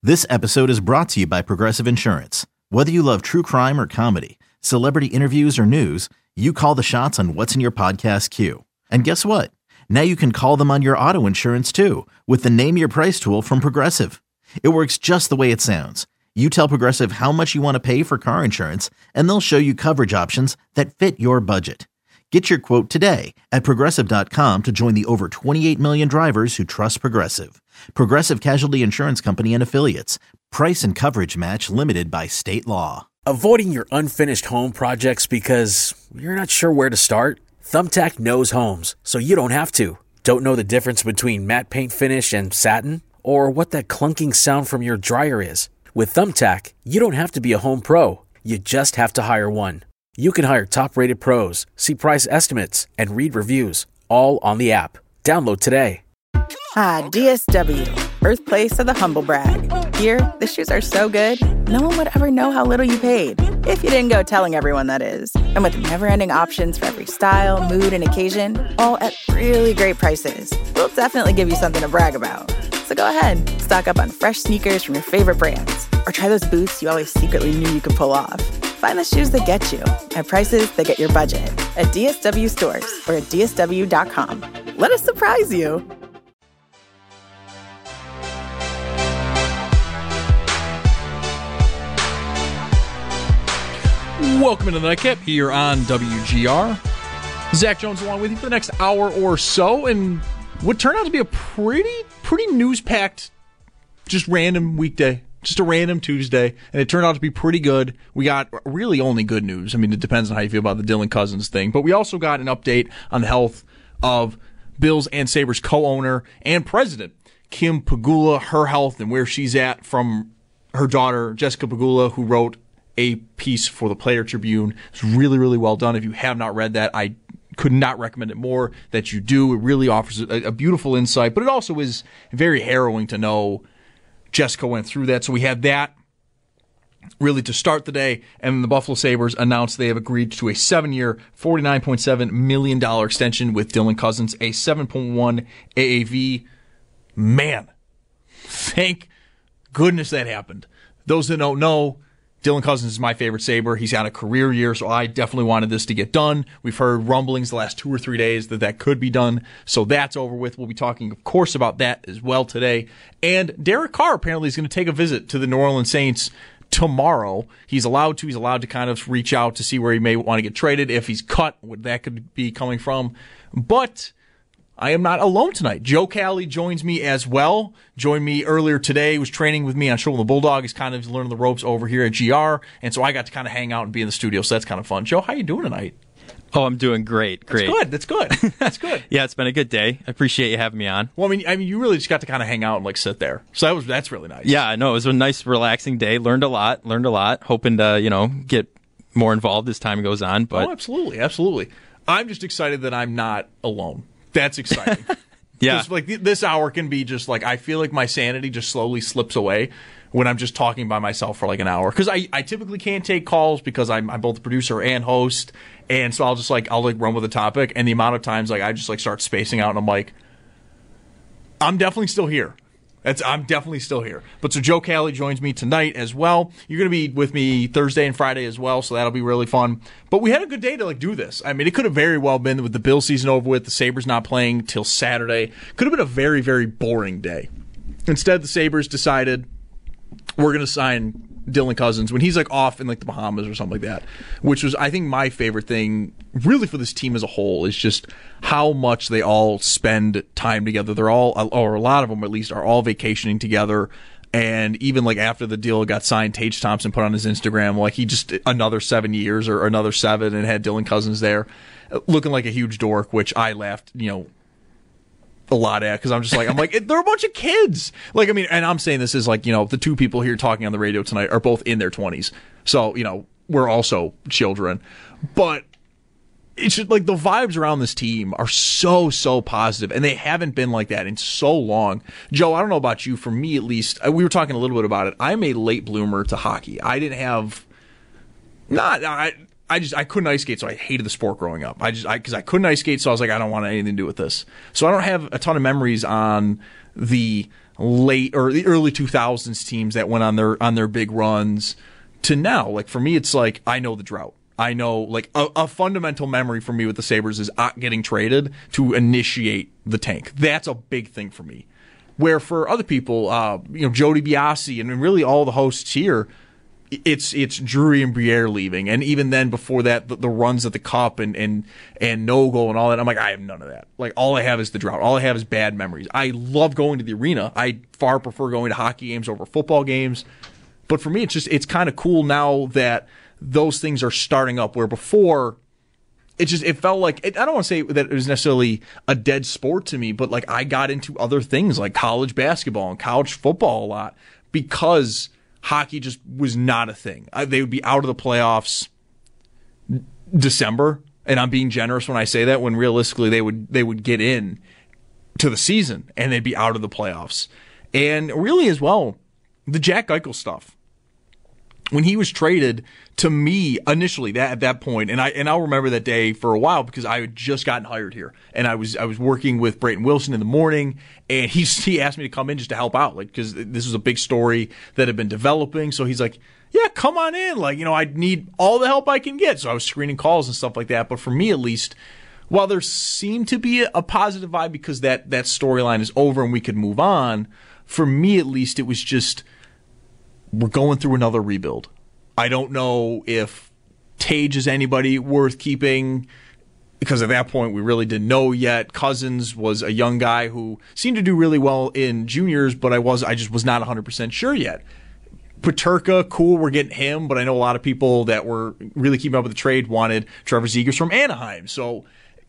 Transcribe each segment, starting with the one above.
This episode is brought to you by Progressive Insurance. Whether you love true crime or comedy, celebrity interviews or news, you call the shots on what's in your podcast queue. And guess what? Now you can call them on your auto insurance too with the Name Your Price tool from Progressive. It works just the way it sounds. You tell Progressive how much you want to pay for car insurance, and they'll show you coverage options that fit your budget. Get your quote today at Progressive.com to join the over 28 million drivers who trust Progressive. Progressive Casualty Insurance Company and Affiliates. Price and coverage match limited by state law. Avoiding your unfinished home projects because you're not sure where to start? Thumbtack knows homes, so you don't have to. Don't know the difference between matte paint finish and satin? Or what that clunking sound from your dryer is? With Thumbtack, you don't have to be a home pro. You just have to hire one. You can hire top-rated pros, see price estimates, and read reviews, all on the app. Download today. DSW, birthplace of the humble brag. Here, the shoes are so good, no one would ever know how little you paid. If you didn't go telling everyone, that is. And with never-ending options for every style, mood, and occasion, all at really great prices, we'll definitely give you something to brag about. So go ahead, stock up on fresh sneakers from your favorite brands, or try those boots you always secretly knew you could pull off. Find the shoes that get you at prices that get your budget at DSW stores or at DSW.com. Let us surprise you. Welcome into the Nightcap here on WGR. Zach Jones along with you for the next hour or so, and what turned out to be a pretty news-packed, just random weekday. Just a random Tuesday, and it turned out to be pretty good. We got really only good news. I mean, it depends on how you feel about the Dylan Cousins thing. But we also got an update on the health of Bills and Sabres co-owner and president, Kim Pegula, her health and where she's at from her daughter, Jessica Pegula, who wrote a piece for the Player Tribune. It's really, really well done. If you have not read that, I could not recommend it more that you do. It really offers a beautiful insight, but it also is very harrowing to know Jessica went through that. So we had that really to start the day, and the Buffalo Sabres announced they have agreed to a 7-year, $49.7 million extension with Dylan Cousins, a 7.1 AAV. Man, thank goodness that happened. Those that don't know, Dylan Cousins is my favorite Sabre. He's had a career year, so I definitely wanted this to get done. We've heard rumblings the last 2 or 3 days that could be done, so that's over with. We'll be talking, of course, about that as well today. And Derek Carr apparently is going to take a visit to the New Orleans Saints tomorrow. He's allowed to kind of reach out to see where he may want to get traded. If he's cut, what that could be coming from. But I am not alone tonight. Joe Cali joins me as well. Joined me earlier today. Was training with me on Show the Bulldog. He's kind of learning the ropes over here at GR. And so I got to kind of hang out and be in the studio. So that's kind of fun. Joe, how you doing tonight? Oh, I'm doing great. That's good. Yeah, it's been a good day. I appreciate you having me on. Well, I mean, you really just got to kind of hang out and like sit there. So that's really nice. Yeah, no, it was a nice, relaxing day. Learned a lot. Hoping to, get more involved as time goes on. But absolutely. I'm just excited that I'm not alone. That's exciting. Yeah. Just like this hour can be just like, I feel like my sanity just slowly slips away when I'm just talking by myself for like an hour. Because I typically can't take calls because I'm both producer and host. And so I'll run with a topic. And the amount of times I just start spacing out and I'm like, I'm definitely still here. I'm definitely still here. But so Joe Cali joins me tonight as well. You're going to be with me Thursday and Friday as well, so that'll be really fun. But we had a good day to do this. I mean, it could have very well been with the Bills season over with, the Sabres not playing till Saturday. Could have been a very, very boring day. Instead, the Sabres decided we're going to sign Dylan Cousins when he's off in the Bahamas or something like that, which was, I think, my favorite thing really for this team as a whole is just how much they all spend time together. They're all, or a lot of them at least, are all vacationing together. And even after the deal got signed, Tage Thompson put on his Instagram he just another 7 years or another 7 and had Dylan Cousins there looking like a huge dork, which I laughed, a lot at because I'm just I'm they're a bunch of kids. And I'm saying this is the two people here talking on the radio tonight are both in their 20s. So, we're also children. But it's just the vibes around this team are so positive, and they haven't been like that in so long. Joe, I don't know about you. For me, at least, we were talking a little bit about it. I'm a late bloomer to hockey. I didn't have I couldn't ice skate, so I hated the sport growing up. Because I couldn't ice skate, so I was like, I don't want anything to do with this. So I don't have a ton of memories on the late or the early 2000s teams that went on their big runs to now. Like for me, it's like I know the drought. I know like a fundamental memory for me with the Sabres is getting traded to initiate the tank. That's a big thing for me. Where for other people, Jody Biasi and really all the hosts here, it's Drury and Briere leaving, and even then before that, the runs at the Cup and no-goal and all that. I'm like, I have none of that. Like all I have is the drought. All I have is bad memories. I love going to the arena. I far prefer going to hockey games over football games. But for me, it's kind of cool now that those things are starting up. Where before, it felt like I don't want to say that it was necessarily a dead sport to me, but like I got into other things like college basketball and college football a lot because hockey just was not a thing. They would be out of the playoffs December, and I'm being generous when I say that, when realistically they would get in to the season and they'd be out of the playoffs. And really as well, the Jack Eichel stuff. When he was traded, to me initially at that point, and I'll remember that day for a while because I had just gotten hired here, and I was working with Brayton Wilson in the morning, and he asked me to come in just to help out, like because this was a big story that had been developing. So he's like, "Yeah, come on in. Like I need all the help I can get." So I was screening calls and stuff like that. But for me at least, while there seemed to be a positive vibe because that storyline is over and we could move on, for me at least it was just, we're going through another rebuild. I don't know if Tage is anybody worth keeping because at that point we really didn't know yet. Cousins was a young guy who seemed to do really well in juniors, but I just was not 100% sure yet. Peterka, cool, we're getting him, but I know a lot of people that were really keeping up with the trade wanted Trevor Zegras from Anaheim. So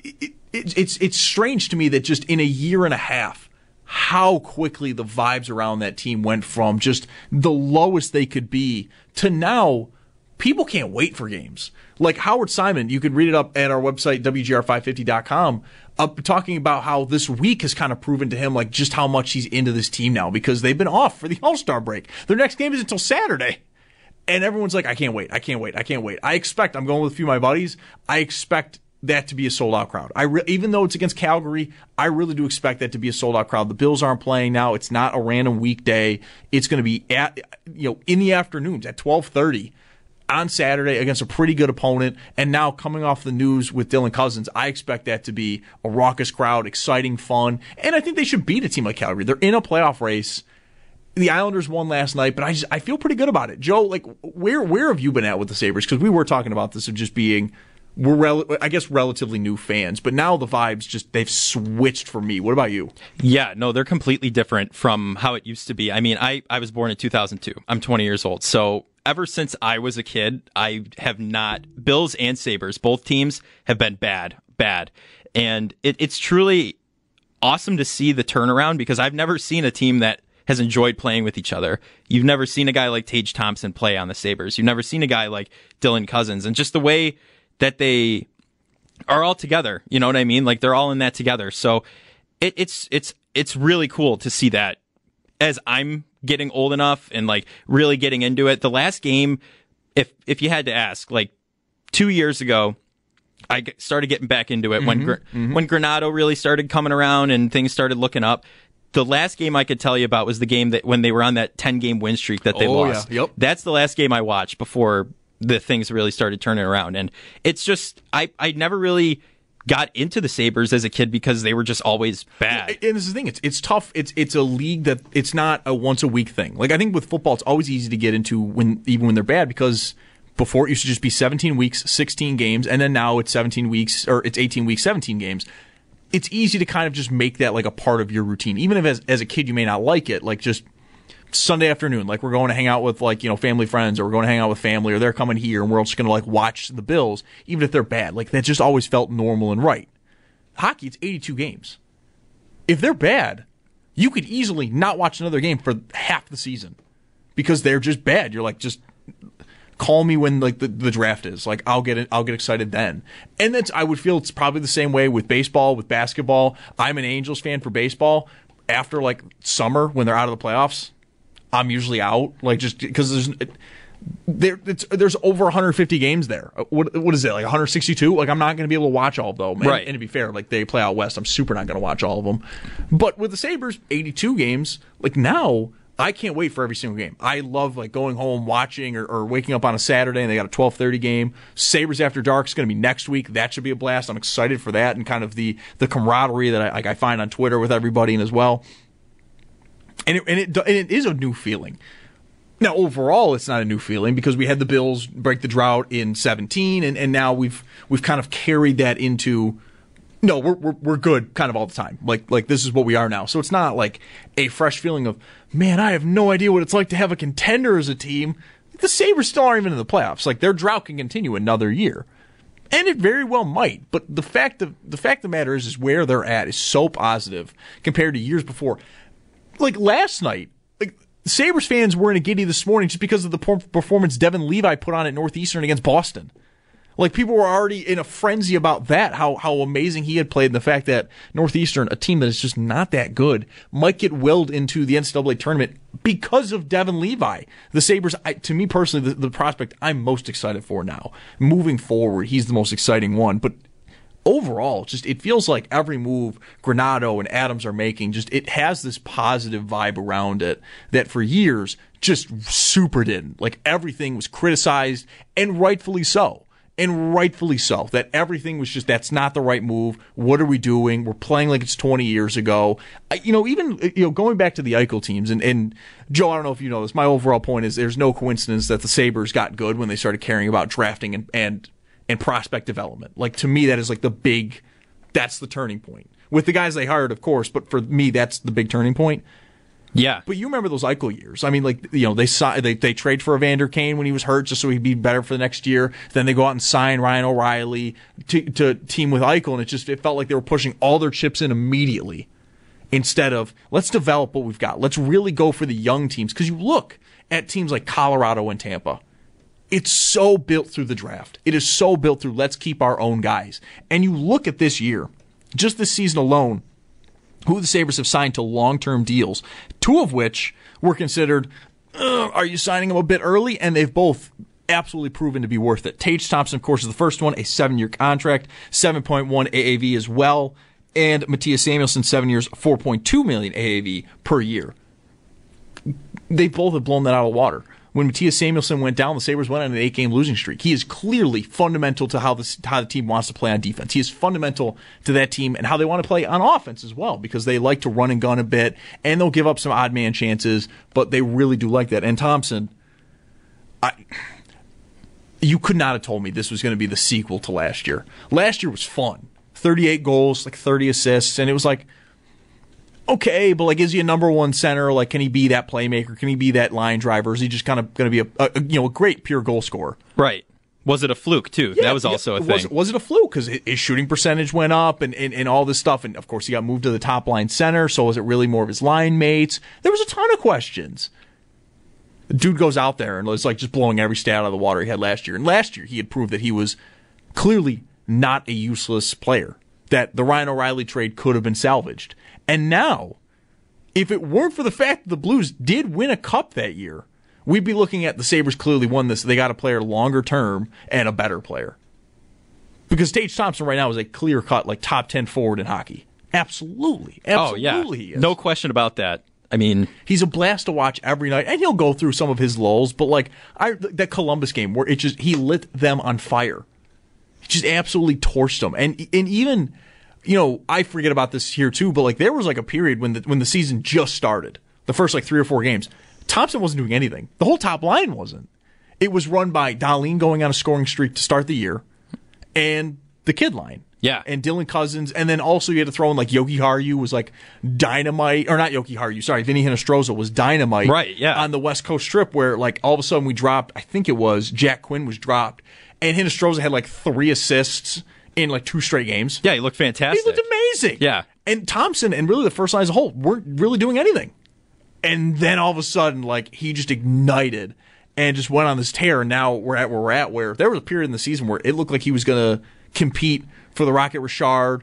it's strange to me that just in a year and a half, how quickly the vibes around that team went from just the lowest they could be to now people can't wait for games. Like Howard Simon, you could read it up at our website, WGR550.com, talking about how this week has kind of proven to him like just how much he's into this team now because they've been off for the All-Star break. Their next game is until Saturday. And everyone's like, I can't wait. I'm going with a few of my buddies. I expect that to be a sold-out crowd. Even though it's against Calgary, I really do expect that to be a sold-out crowd. The Bills aren't playing now. It's not a random weekday. It's going to be in the afternoons at 12:30 on Saturday against a pretty good opponent. And now coming off the news with Dylan Cousins, I expect that to be a raucous crowd, exciting, fun. And I think they should beat a team like Calgary. They're in a playoff race. The Islanders won last night, but I feel pretty good about it. Joe, like where have you been at with the Sabres? Because we were talking about this of just being relatively new fans, but now the vibes they've switched for me. What about you? Yeah, no, they're completely different from how it used to be. I mean, I was born in 2002. I'm 20 years old. So ever since I was a kid, I have not, Bills and Sabres, both teams have been bad. And it's truly awesome to see the turnaround because I've never seen a team that has enjoyed playing with each other. You've never seen a guy like Tage Thompson play on the Sabres. You've never seen a guy like Dylan Cousins. And just the way that they are all together, you know what I mean? Like they're all in that together. So it's really cool to see that as I'm getting old enough and like really getting into it. The last game, if you had to ask, like 2 years ago, I started getting back into it when Granato really started coming around and things started looking up. The last game I could tell you about was the game that when they were on that 10-game win streak that they lost. Yeah. Yep. That's the last game I watched before the things really started turning around. And it's just, I never really got into the Sabres as a kid because they were just always bad. And this is the thing, it's tough. It's a league that it's not a once a week thing. Like I think with football, it's always easy to get into even when they're bad because before it used to just be 17 weeks, 16 games, and then now it's 17 weeks, or it's 18 weeks, 17 games. It's easy to kind of just make that like a part of your routine. Even if as a kid you may not like it, like just Sunday afternoon, like we're going to hang out with family friends, or we're going to hang out with family, or they're coming here and we're just going to like watch the Bills, even if they're bad. Like that just always felt normal and right. Hockey, it's 82 games. If they're bad, you could easily not watch another game for half the season because they're just bad. You're like, just call me when like the draft is. Like I'll get excited then. And I would feel it's probably the same way with baseball, with basketball. I'm an Angels fan for baseball. After like summer when they're out of the playoffs, I'm usually out, like just because there's over 150 games there. What is it, like 162? Like, I'm not going to be able to watch all of them. Right. And to be fair, like, they play out west. I'm super not going to watch all of them. But with the Sabres, 82 games, like, now I can't wait for every single game. I love, like, going home, watching, or waking up on a Saturday and they got a 12:30 game. Sabres After Dark is going to be next week. That should be a blast. I'm excited for that and kind of the camaraderie that I find on Twitter with everybody and as well. And it is a new feeling. Now, overall, it's not a new feeling because we had the Bills break the drought in 2017, and now we've kind of carried that into, no, we're good kind of all the time. Like this is what we are now. So it's not like a fresh feeling of, man, I have no idea what it's like to have a contender as a team. The Sabres still aren't even in the playoffs. Like, their drought can continue another year. And it very well might. But the fact of the matter is where they're at is so positive compared to years before. Like last night, Sabres fans were in a giddy this morning just because of the performance Devin Levi put on at Northeastern against Boston. Like, people were already in a frenzy about that, how amazing he had played, and the fact that Northeastern, a team that is just not that good, might get willed into the NCAA tournament because of Devin Levi. The Sabres, to me personally, the prospect I'm most excited for now. Moving forward, he's the most exciting one, but overall, just it feels like every move Granato and Adams are making, just it has this positive vibe around it that for years just super didn't. Like, everything was criticized, and rightfully so. That everything was just, that's not the right move. What are we doing? We're playing like it's 20 years ago. Even going back to the Eichel teams, and Joe, I don't know if you know this, my overall point is there's no coincidence that the Sabres got good when they started caring about drafting and prospect development. Like, to me, that is like that's the turning point. With the guys they hired, of course, but for me, that's the big turning point. Yeah. But you remember those Eichel years. I mean, like, they trade for Evander Kane when he was hurt just so he'd be better for the next year. Then they go out and sign Ryan O'Reilly to team with Eichel, and it felt like they were pushing all their chips in immediately instead of, let's develop what we've got. Let's really go for the young teams. Because you look at teams like Colorado and Tampa. It's so built through the draft. It is so built through, let's keep our own guys. And you look at this year, just this season alone, who the Sabres have signed to long-term deals, two of which were considered, are you signing them a bit early? And they've both absolutely proven to be worth it. Tage Thompson, of course, is the first one, a 7-year contract, 7.1 AAV as well. And Mattias Samuelsson, 7 years, 4.2 million AAV per year. They both have blown that out of the water. When Mattias Samuelsson went down, the Sabres went on an 8-game losing streak. He is clearly fundamental to how the team wants to play on defense. He is fundamental to that team and how they want to play on offense as well, because they like to run and gun a bit, and they'll give up some odd man chances, but they really do like that. And Thompson, you could not have told me this was going to be the sequel to last year. Last year was fun. 38 goals, like 30 assists, and it was like, okay, but like, is he a number one center? Like, can he be that playmaker? Can he be that line driver? Is he just kind of going to be a great pure goal scorer? Right. Was it a fluke too? Yeah, that was also a thing. Was it a fluke? Because his shooting percentage went up and all this stuff. And of course, he got moved to the top line center. So was it really more of his line mates? There was a ton of questions. The dude goes out there and it's like just blowing every stat out of the water he had last year. And last year, he had proved that he was clearly not a useless player, that the Ryan O'Reilly trade could have been salvaged. And now, if it weren't for the fact that the Blues did win a cup that year, we'd be looking at the Sabres clearly won this. They got a player longer term and a better player. Because Tage Thompson right now is a clear-cut, like, top 10 forward in hockey. Absolutely. Oh, yeah. He is. No question about that. I mean, he's a blast to watch every night, and he'll go through some of his lulls, but like that Columbus game where he lit them on fire. He just absolutely torched them. And even, I forget about this here too, but like there was like a period when the season just started, the first like 3 or 4 games, Thompson wasn't doing anything. The whole top line wasn't. It was run by Dahlin going on a scoring streak to start the year, and the kid line. Yeah. And Dylan Cousins, and then also you had to throw in like Yogi Haru was like dynamite, or not Yogi Haru, sorry, Vinny Hinostroza was dynamite. Right, yeah. On the West Coast Strip where like all of a sudden we dropped, I think it was, Jack Quinn was dropped, and Hinostroza had like 3 assists in like 2 straight games. Yeah, he looked fantastic. He looked amazing. Yeah. And Thompson and really the first line as a whole weren't really doing anything. And then all of a sudden, like, he just ignited and just went on this tear, and now we're at where we're at, where there was a period in the season where it looked like he was going to compete for the Rocket Richard.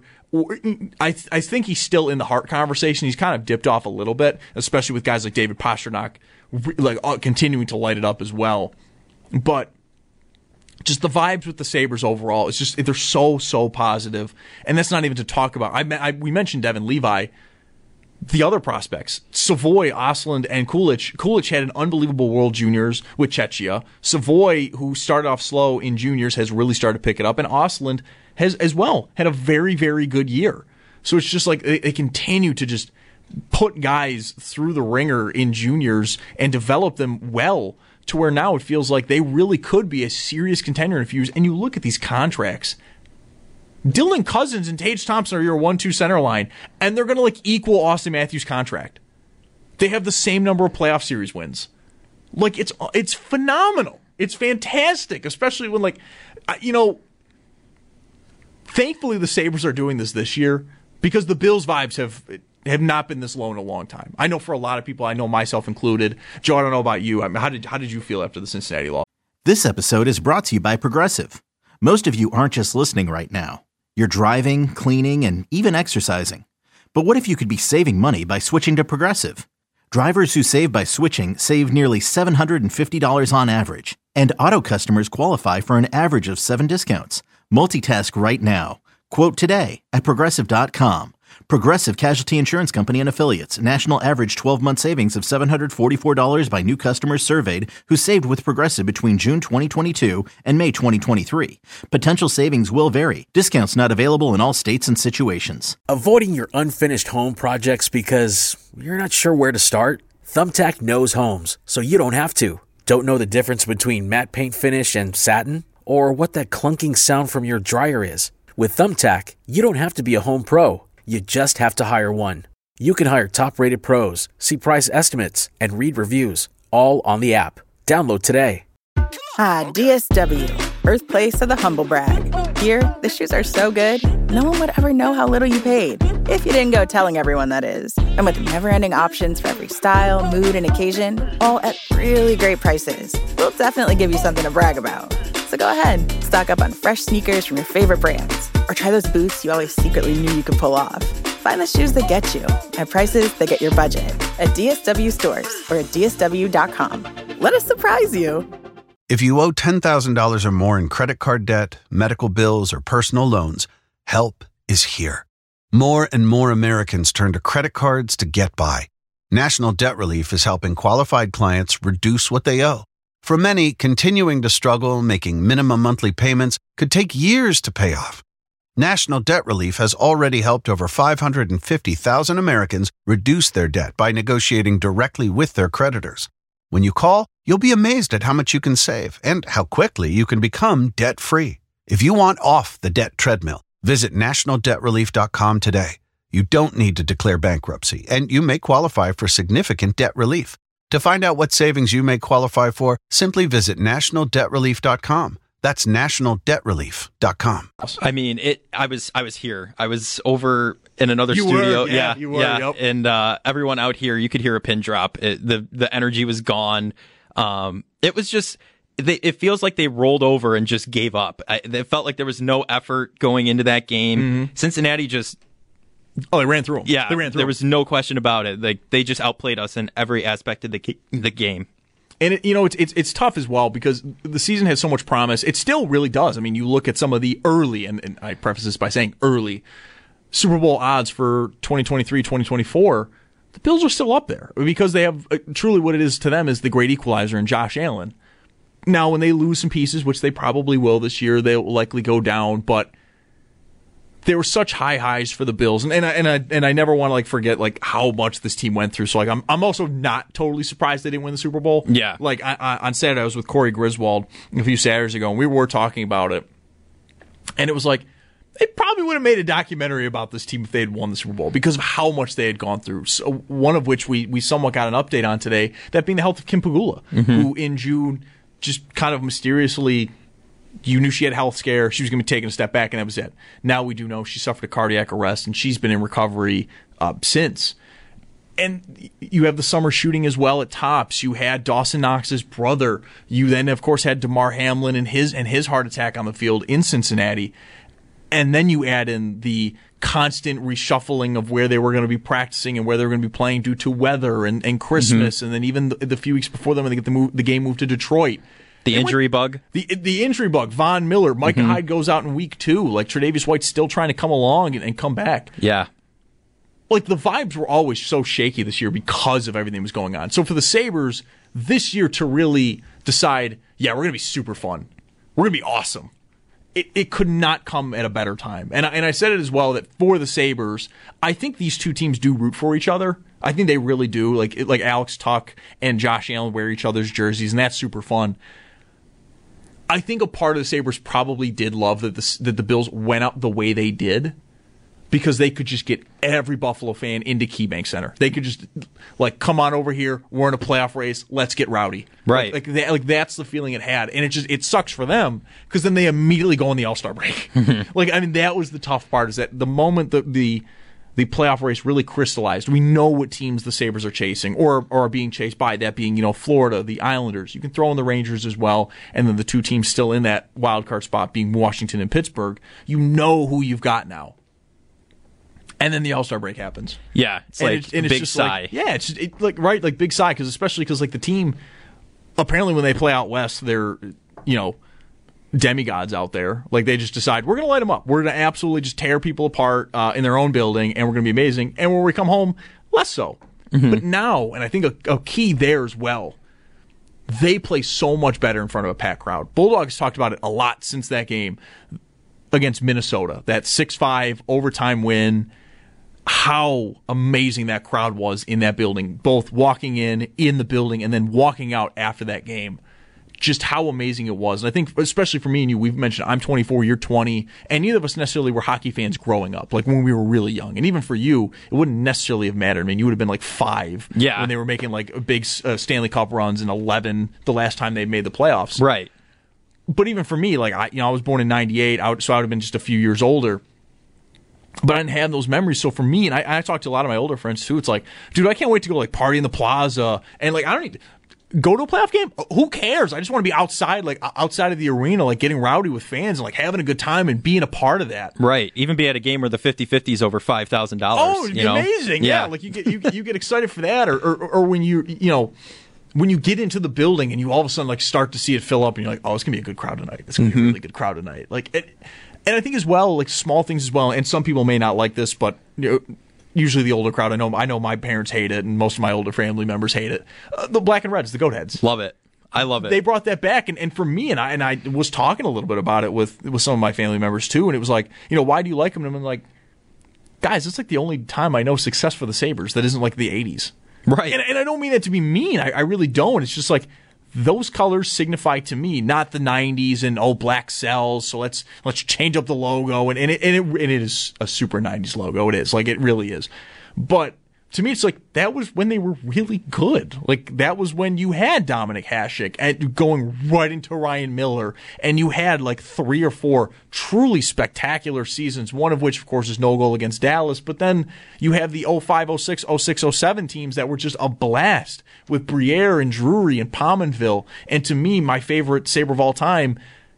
I think he's still in the Hart conversation. He's kind of dipped off a little bit, especially with guys like David Pastrnak, like continuing to light it up as well. But just the vibes with the Sabres overall, it's just, they're so positive. And that's not even to talk about. We mentioned Devin Levi. The other prospects, Savoy, Ostlund, and Kulich. Kulich had an unbelievable World Juniors with Czechia. Savoy, who started off slow in juniors, has really started to pick it up. And Ostlund has as well had a very, very good year. So it's just like they continue to just put guys through the ringer in juniors and develop them well, to where now it feels like they really could be a serious contender in a few years. And you look at these contracts. Dylan Cousins and Tage Thompson are your 1-2 center line, and they're going to equal Austin Matthews' contract. They have the same number of playoff series wins. It's phenomenal. It's fantastic, especially when thankfully the Sabres are doing this year, because the Bills' vibes have not been this low in a long time. I know for a lot of people, I know myself included. Joe, I don't know about you. I mean, how did you feel after the Cincinnati loss? This episode is brought to you by Progressive. Most of you aren't just listening right now. You're driving, cleaning, and even exercising. But what if you could be saving money by switching to Progressive? Drivers who save by switching save nearly $750 on average. And auto customers qualify for an average of 7 discounts. Multitask right now. Quote today at Progressive.com. Progressive Casualty Insurance Company and Affiliates. National average 12-month savings of $744 by new customers surveyed who saved with Progressive between June 2022 and May 2023. Potential savings will vary. Discounts not available in all states and situations. Avoiding your unfinished home projects because you're not sure where to start? Thumbtack knows homes, so you don't have to. Don't know the difference between matte paint finish and satin? Or what that clunking sound from your dryer is? With Thumbtack, you don't have to be a home pro. You just have to hire one. You can hire top-rated pros, see price estimates, and read reviews, all on the app. Download today. DSW, birthplace of the humble brag. Here, the shoes are so good, no one would ever know how little you paid. If you didn't go telling everyone, that is. And with never-ending options for every style, mood, and occasion, all at really great prices, we'll definitely give you something to brag about. So go ahead, stock up on fresh sneakers from your favorite brands. Or try those boots you always secretly knew you could pull off. Find the shoes that get you at prices that get your budget at DSW stores or at DSW.com. Let us surprise you. If you owe $10,000 or more in credit card debt, medical bills, or personal loans, help is here. More and more Americans turn to credit cards to get by. National Debt Relief is helping qualified clients reduce what they owe. For many, continuing to struggle making minimum monthly payments could take years to pay off. National Debt Relief has already helped over 550,000 Americans reduce their debt by negotiating directly with their creditors. When you call, you'll be amazed at how much you can save and how quickly you can become debt-free. If you want off the debt treadmill, visit nationaldebtrelief.com today. You don't need to declare bankruptcy, and you may qualify for significant debt relief. To find out what savings you may qualify for, simply visit nationaldebtrelief.com. That's nationaldebtrelief.com. I mean, I was here. I was over in another studio. You were. Yep. And everyone out here, you could hear a pin drop. The energy was gone. It was just, it feels like they rolled over and just gave up. It felt like there was no effort going into that game. Mm-hmm. Cincinnati just... Oh, they ran through them. Yeah, they ran through there was no question about it. They just outplayed us in every aspect of the game. And it's tough as well because the season has so much promise. It still really does. I mean, you look at some of the early, and I preface this by saying early, Super Bowl odds for 2023, 2024, the Bills are still up there because they have truly what it is to them is the great equalizer in Josh Allen. Now, when they lose some pieces, which they probably will this year, they will likely go down, but there were such high highs for the Bills, and I never want to forget how much this team went through. So I'm also not totally surprised they didn't win the Super Bowl. Yeah. On Saturday I was with Corey Griswold a few Saturdays ago, and we were talking about it, and it was they probably would have made a documentary about this team if they had won the Super Bowl because of how much they had gone through. So one of which we somewhat got an update on today, that being the health of Kim Pegula, who in June just kind of mysteriously. You knew she had a health scare. She was going to be taking a step back, and that was it. Now we do know she suffered a cardiac arrest, and she's been in recovery since. And you have the summer shooting as well at Tops. You had Dawson Knox's brother. You then, of course, had Damar Hamlin and his heart attack on the field in Cincinnati. And then you add in the constant reshuffling of where they were going to be practicing and where they were going to be playing due to weather and Christmas, and then even the few weeks before them when they get the game moved to Detroit. The injury bug? The injury bug. Von Miller. Micah Hyde goes out in week 2. Like, Tre'Davious White's still trying to come along and come back. Yeah. Like, the vibes were always so shaky this year because of everything that was going on. So for the Sabres, this year to really decide, yeah, we're going to be super fun. We're going to be awesome. It could not come at a better time. And I said it as well, that for the Sabres, I think these two teams do root for each other. I think they really do. Like Alex Tuck and Josh Allen wear each other's jerseys, and that's super fun. I think a part of the Sabres probably did love that the Bills went out the way they did, because they could just get every Buffalo fan into KeyBank Center. They could just, like, come on over here. We're in a playoff race. Let's get rowdy. Right. Like that's the feeling it had. And it sucks for them, because then they immediately go on the All-Star break. Like, I mean, that was the tough part, is that the moment the playoff race really crystallized, we know what teams the Sabres are chasing or are being chased by, that being, Florida, the Islanders. You can throw in the Rangers as well, and then the two teams still in that wild card spot being Washington and Pittsburgh. You know who you've got now. And then the All-Star break happens. Yeah, it's like a big sigh. Like big sigh, especially because the team, apparently when they play out west, they're, demigods out there. Like, they just decide, we're going to light them up. We're going to absolutely just tear people apart in their own building, and we're going to be amazing. And when we come home, less so. Mm-hmm. But now, and I think a key there as well, they play so much better in front of a packed crowd. Bulldogs talked about it a lot since that game against Minnesota, that 6-5 overtime win. How amazing that crowd was in that building, both walking in the building and then walking out after that game. Just how amazing it was. And I think, especially for me and you, we've mentioned I'm 24, you're 20, and neither of us necessarily were hockey fans growing up, like when we were really young. And even for you, it wouldn't necessarily have mattered. I mean, you would have been like 5 when they were making like big Stanley Cup runs, and 11 the last time they made the playoffs. Right. But even for me, like I was born in 98, so I would have been just a few years older. But I didn't have those memories. So for me, and I talked to a lot of my older friends too, it's like, dude, I can't wait to go like party in the plaza. And like, I don't need to go to a playoff game. Who cares? I just want to be outside, like outside of the arena, like getting rowdy with fans and like having a good time and being a part of that. Right. Even be at a game where the 50-50 is over $5,000. Oh, it'd be amazing. Yeah. Like you get excited for that. Or when when you get into the building and you all of a sudden like start to see it fill up and you're like, oh, it's going to be a good crowd tonight. It's going to be a really good crowd tonight. And I think as well, like small things as well, and some people may not like this, but usually the older crowd, I know my parents hate it, and most of my older family members hate it. The Black and Reds, the Goat Heads. Love it. I love it. They brought that back, and for me, and I was talking a little bit about it with some of my family members too, and it was like, why do you like them? And I'm like, guys, it's like the only time I know success for the Sabres that isn't like the 80s. Right. And I don't mean that to be mean. I really don't. It's just like, those colors signify to me not the 90s and black sells, so let's change up the logo, and it is a super 90s logo. It is, like, it really is. But to me, it's like that was when they were really good. Like, that was when you had Dominic Hasek going right into Ryan Miller, and you had like 3 or 4 truly spectacular seasons, one of which, of course, is no goal against Dallas. But then you have the 05, 06, 06, 07 teams that were just a blast with Briere and Drury and Pominville. And to me, my favorite Sabre of all time,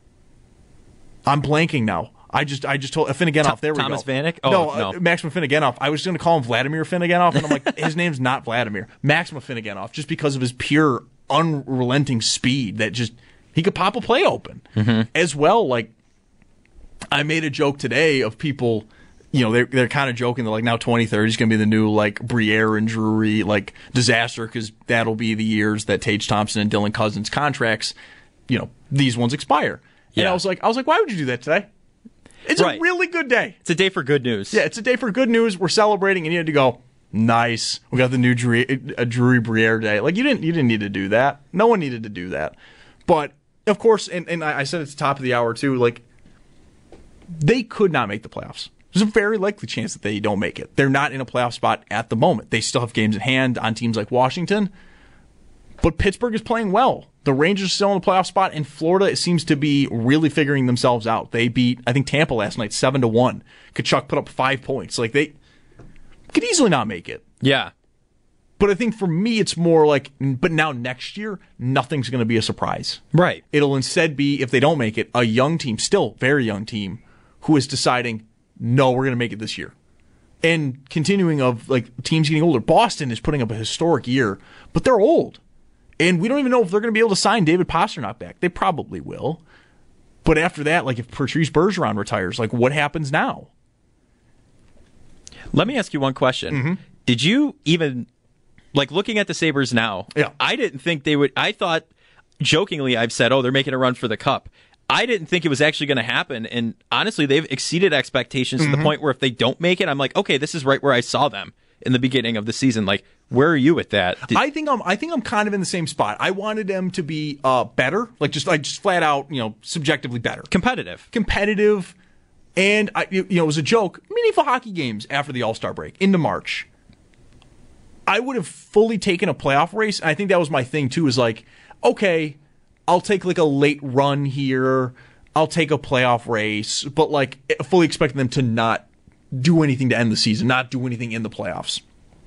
I'm blanking now. I just told Finneganov. There we Thomas go. Vanek? No, Maxima Finneganov. I was going to call him Vladimir Finneganov, and I'm like, his name's not Vladimir. Maxima Finneganov, just because of his pure, unrelenting speed that just he could pop a play open. Mm-hmm. As well, like I made a joke today of people, they're kind of joking. They're like, now 2030 is going to be the new like Briere and Drury like disaster, because that'll be the years that Tage Thompson and Dylan Cousins contracts, these ones expire. Yeah. And I was like, why would you do that today? It's a really good day. It's a day for good news. Yeah, it's a day for good news. We're celebrating, and you had to go, nice. We got the new Drury Briere day. Like, you didn't need to do that. No one needed to do that. But, of course, and I said at the top of the hour, too, like, they could not make the playoffs. There's a very likely chance that they don't make it. They're not in a playoff spot at the moment. They still have games in hand on teams like Washington. But Pittsburgh is playing well. The Rangers are still in the playoff spot, and Florida seems to be really figuring themselves out. They beat, I think, Tampa last night 7-1. Tkachuk put up 5 points. Like, they could easily not make it. Yeah. But I think for me, it's more like, but now next year, nothing's going to be a surprise. Right. It'll instead be, if they don't make it, a young team, still very young team, who is deciding, no, we're going to make it this year. And continuing of, like, teams getting older. Boston is putting up a historic year, but they're old. And we don't even know if they're going to be able to sign David Pastrnak back. They probably will. But after that, like if Patrice Bergeron retires, like what happens now? Let me ask you one question. Mm-hmm. Did you even, like looking at the Sabres now, yeah. I didn't think they would, I thought, jokingly I've said, they're making a run for the Cup. I didn't think it was actually going to happen. And honestly, they've exceeded expectations to the point where if they don't make it, I'm like, okay, this is right where I saw them in the beginning of the season. Like, where are you with that? I think I'm kind of in the same spot. I wanted them to be better, like just flat out, subjectively better, competitive, and it was a joke. Meaningful hockey games after the All-Star break into March. I would have fully taken a playoff race. I think that was my thing too. Is like, okay, I'll take like a late run here. I'll take a playoff race, but like fully expecting them to not do anything to end the season, not do anything in the playoffs.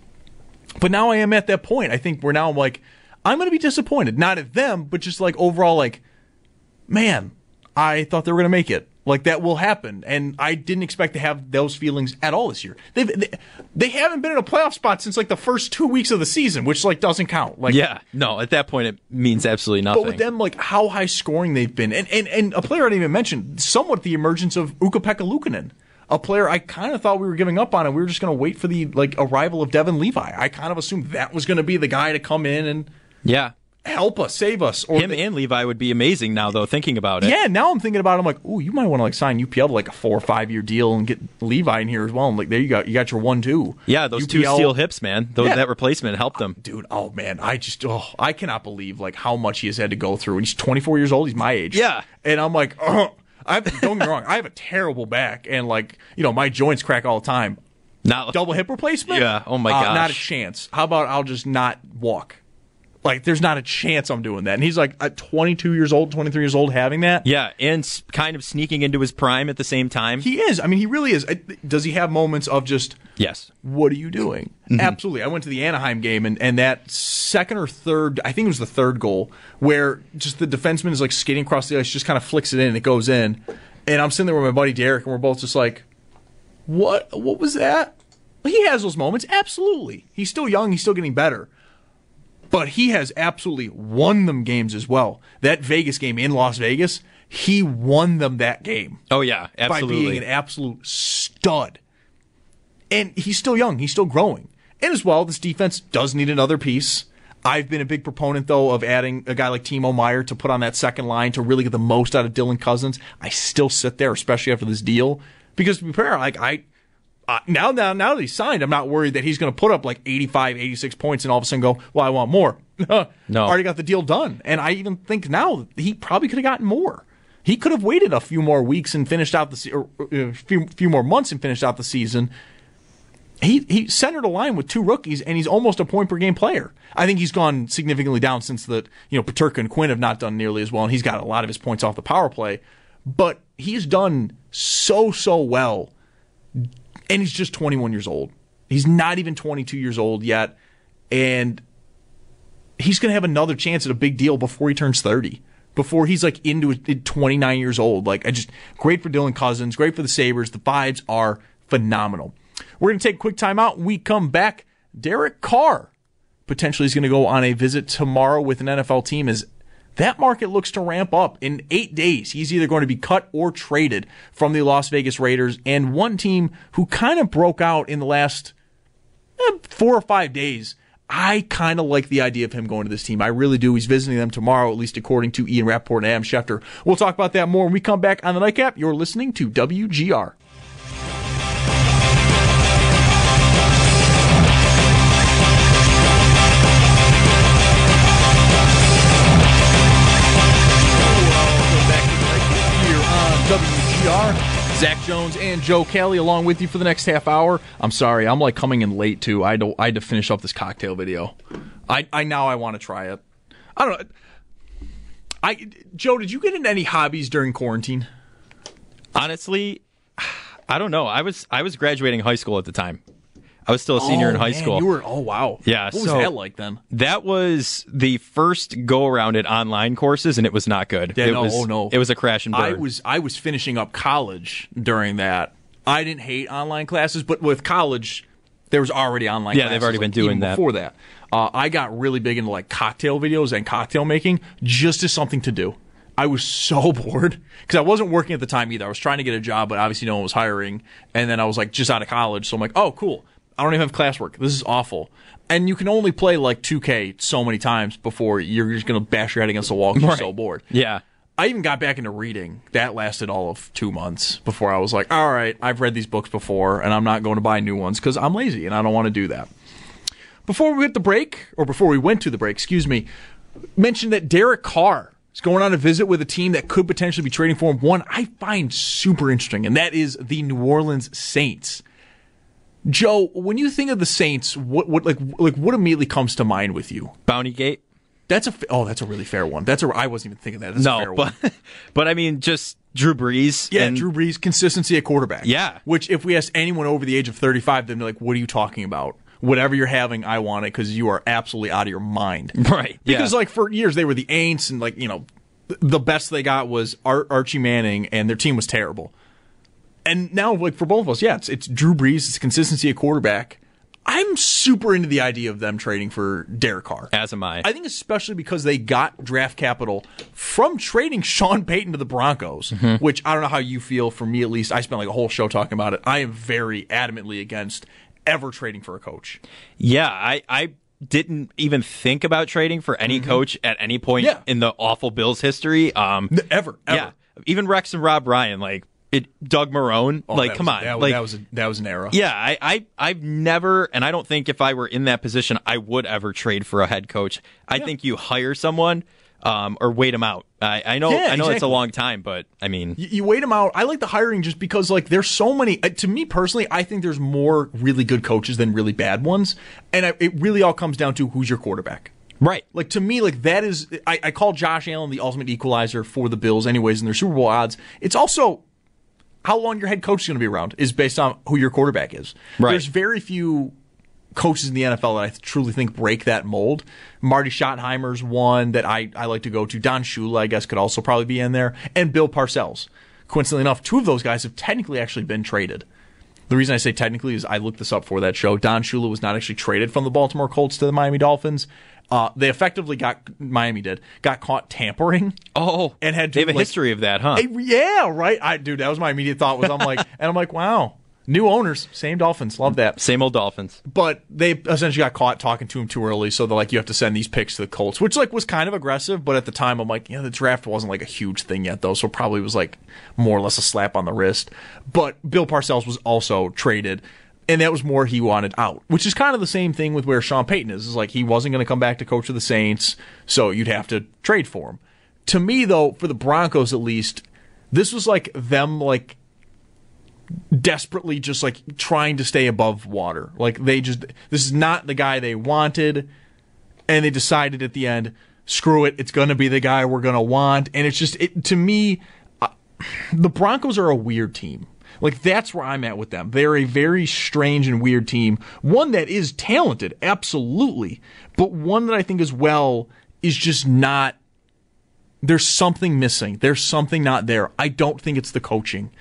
But now I am at that point. I think I'm like, I'm going to be disappointed. Not at them, but just like overall, like, man, I thought they were going to make it. Like that will happen. And I didn't expect to have those feelings at all this year. They haven't been in a playoff spot since like the first 2 weeks of the season, which like doesn't count. Like, yeah, no, at that point it means absolutely nothing. But with them, like how high scoring they've been. And a player I didn't even mention, somewhat the emergence of Ukko-Pekka Luukkonen. A player I kind of thought we were giving up on, and we were just going to wait for the arrival of Devin Levi. I kind of assumed that was going to be the guy to come in and help us, save us. Or him and Levi would be amazing now, though, thinking about it. Yeah, now I'm thinking about it. I'm like, ooh, you might want to sign UPL to like a 4 or 5 year deal and get Levi in here as well. And like, there you got your 1-2. Yeah, those UPL, two steel hips, man. That replacement helped them. Dude, oh man, I cannot believe like how much he has had to go through. And he's 24 years old. He's my age. Yeah, and I'm like, don't get me wrong, I have a terrible back, and like my joints crack all the time. Not double hip replacement. Yeah. Oh my gosh. Not a chance. How about I'll just not walk? Like, there's not a chance I'm doing that. And he's like at 22 years old, 23 years old, having that. Yeah, and kind of sneaking into his prime at the same time. He is. I mean, he really is. Does he have moments of just, yes, what are you doing? Mm-hmm. Absolutely. I went to the Anaheim game, and that second or third, I think it was the third goal, where just the defenseman is like skating across the ice, just kind of flicks it in, and it goes in. And I'm sitting there with my buddy Derek, and we're both just like, what was that? He has those moments. Absolutely. He's still young. He's still getting better. But he has absolutely won them games as well. That Vegas game in Las Vegas, he won them that game. Oh, yeah, absolutely. By being an absolute stud. And he's still young. He's still growing. And as well, this defense does need another piece. I've been a big proponent, though, of adding a guy like Timo Meier to put on that second line to really get the most out of Dylan Cousins. I still sit there, especially after this deal. Because to be fair, now that he's signed, I'm not worried that he's going to put up like 85, 86 points and all of a sudden go, well, I want more. No. Already got the deal done. And I even think now he probably could have gotten more. He could have waited a few more weeks and finished out a few more months and finished out the season. He centered a line with two rookies, and he's almost a point per game player. I think he's gone significantly down since Peterka and Quinn have not done nearly as well, and he's got a lot of his points off the power play. But he's done so well. And he's just 21 years old. He's not even 22 years old yet. And he's going to have another chance at a big deal before he turns 30. Before he's like into 29 years old. Great for Dylan Cousins. Great for the Sabres. The vibes are phenomenal. We're going to take a quick time out. When we come back, Derek Carr potentially is going to go on a visit tomorrow with an NFL team as that market looks to ramp up. In 8 days, he's either going to be cut or traded from the Las Vegas Raiders. And one team who kind of broke out in the last 4 or 5 days, I kind of like the idea of him going to this team. I really do. He's visiting them tomorrow, at least according to Ian Rappaport and Adam Schefter. We'll talk about that more when we come back on the Nightcap. You're listening to WGR. WGR, Zach Jones and Joe Kelly along with you for the next half hour. I'm sorry, I'm like coming in late too. I had to finish up this cocktail video. I want to try it. I don't know. Joe, did you get into any hobbies during quarantine? Honestly, I don't know. I was graduating high school at the time. I was still a senior in high school. You were, wow. Yeah. What was that like then? That was the first go around at online courses, and it was not good. Yeah, It was a crash and burn. I was finishing up college during that. I didn't hate online classes, but with college, there was already online classes. Yeah, they've already been doing that. Before that. I got really big into like cocktail videos and cocktail making just as something to do. I was so bored because I wasn't working at the time either. I was trying to get a job, but obviously no one was hiring. And then I was like just out of college. So I'm like, oh, cool. I don't even have classwork. This is awful. And you can only play like 2K so many times before you're just going to bash your head against the wall because you're so bored. Yeah. I even got back into reading. That lasted all of 2 months before I was like, all right, I've read these books before and I'm not going to buy new ones because I'm lazy and I don't want to do that. Before we went to the break, mentioned that Derek Carr is going on a visit with a team that could potentially be trading for him. One I find super interesting, and that is the New Orleans Saints. Joe, when you think of the Saints, what immediately comes to mind with you? Bountygate. That's a really fair one. I wasn't even thinking that. That's a fair one. But I mean, just Drew Brees. Yeah, Drew Brees, consistency at quarterback. Yeah. Which, if we ask anyone over the age of 35, they'd be like, what are you talking about? Whatever you're having, I want it because you are absolutely out of your mind. Right. Because, like, for years, they were the Aints, and, like, you know, the best they got was Archie Manning, and their team was terrible. And now, like, for both of us, it's Drew Brees, it's consistency at quarterback. I'm super into the idea of them trading for Derek Carr. As am I. I think especially because they got draft capital from trading Sean Payton to the Broncos, which I don't know how you feel. For me, at least, I spent like a whole show talking about it. I am very adamantly against ever trading for a coach. Yeah, I didn't even think about trading for any coach at any point in the awful Bills history. Ever. Yeah, even Rex and Rob Ryan, like Doug Marrone, come on. That was an era. Yeah, I've never, and I don't think if I were in that position, I would ever trade for a head coach. I think you hire someone or wait them out. I know exactly. It's a long time, but I mean, you wait them out. I like the hiring just because like there's so many. To me personally, I think there's more really good coaches than really bad ones, and it really all comes down to who's your quarterback. Right. Like, to me, like, that is, I call Josh Allen the ultimate equalizer for the Bills anyways in their Super Bowl odds. It's also how long your head coach is going to be around is based on who your quarterback is. Right. There's very few coaches in the NFL that I truly think break that mold. Marty Schottenheimer's one that I like to go to. Don Shula, I guess, could also probably be in there. And Bill Parcells. Coincidentally enough, two of those guys have technically actually been traded. The reason I say technically is I looked this up for that show. Don Shula was not actually traded from the Baltimore Colts to the Miami Dolphins. They effectively got caught tampering. Oh, and had to, they have a history of that, huh? Yeah, right. That was my immediate thought. I'm like, wow, new owners, same Dolphins, love that, same old Dolphins. But they essentially got caught talking to him too early, so they're like, you have to send these picks to the Colts, which like was kind of aggressive. But at the time, I'm like, the draft wasn't like a huge thing yet, though, so it probably was like more or less a slap on the wrist. But Bill Parcells was also traded. And that was more he wanted out, which is kind of the same thing with where Sean Payton is. It's like he wasn't going to come back to coach of the Saints, so you'd have to trade for him. To me, though, for the Broncos at least, this was like them like desperately just like trying to stay above water. Like this is not the guy they wanted, and they decided at the end, screw it, it's going to be the guy we're going to want. And it's just, to me, the Broncos are a weird team. Like, that's where I'm at with them. They're a very strange and weird team. One that is talented, absolutely. But one that I think as well is just not... There's something missing. There's something not there. I don't think it's the coaching.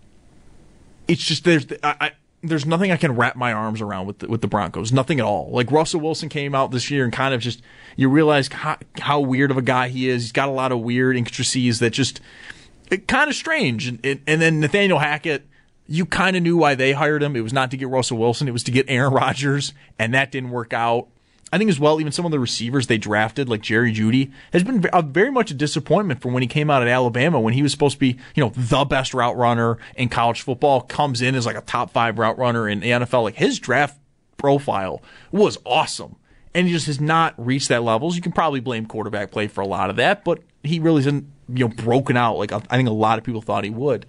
It's just there's nothing I can wrap my arms around with the Broncos. Nothing at all. Like, Russell Wilson came out this year and kind of just... You realize how weird of a guy he is. He's got a lot of weird intricacies that just... kind of strange. And then Nathaniel Hackett, you kind of knew why they hired him. It was not to get Russell Wilson. It was to get Aaron Rodgers, and that didn't work out. I think as well, even some of the receivers they drafted, like Jerry Jeudy, has been very much a disappointment from when he came out at Alabama, when he was supposed to be, the best route runner in college football, comes in as like a top 5 route runner in the NFL. Like, his draft profile was awesome, and he just has not reached that level. So you can probably blame quarterback play for a lot of that, but he really isn't, broken out like I think a lot of people thought he would.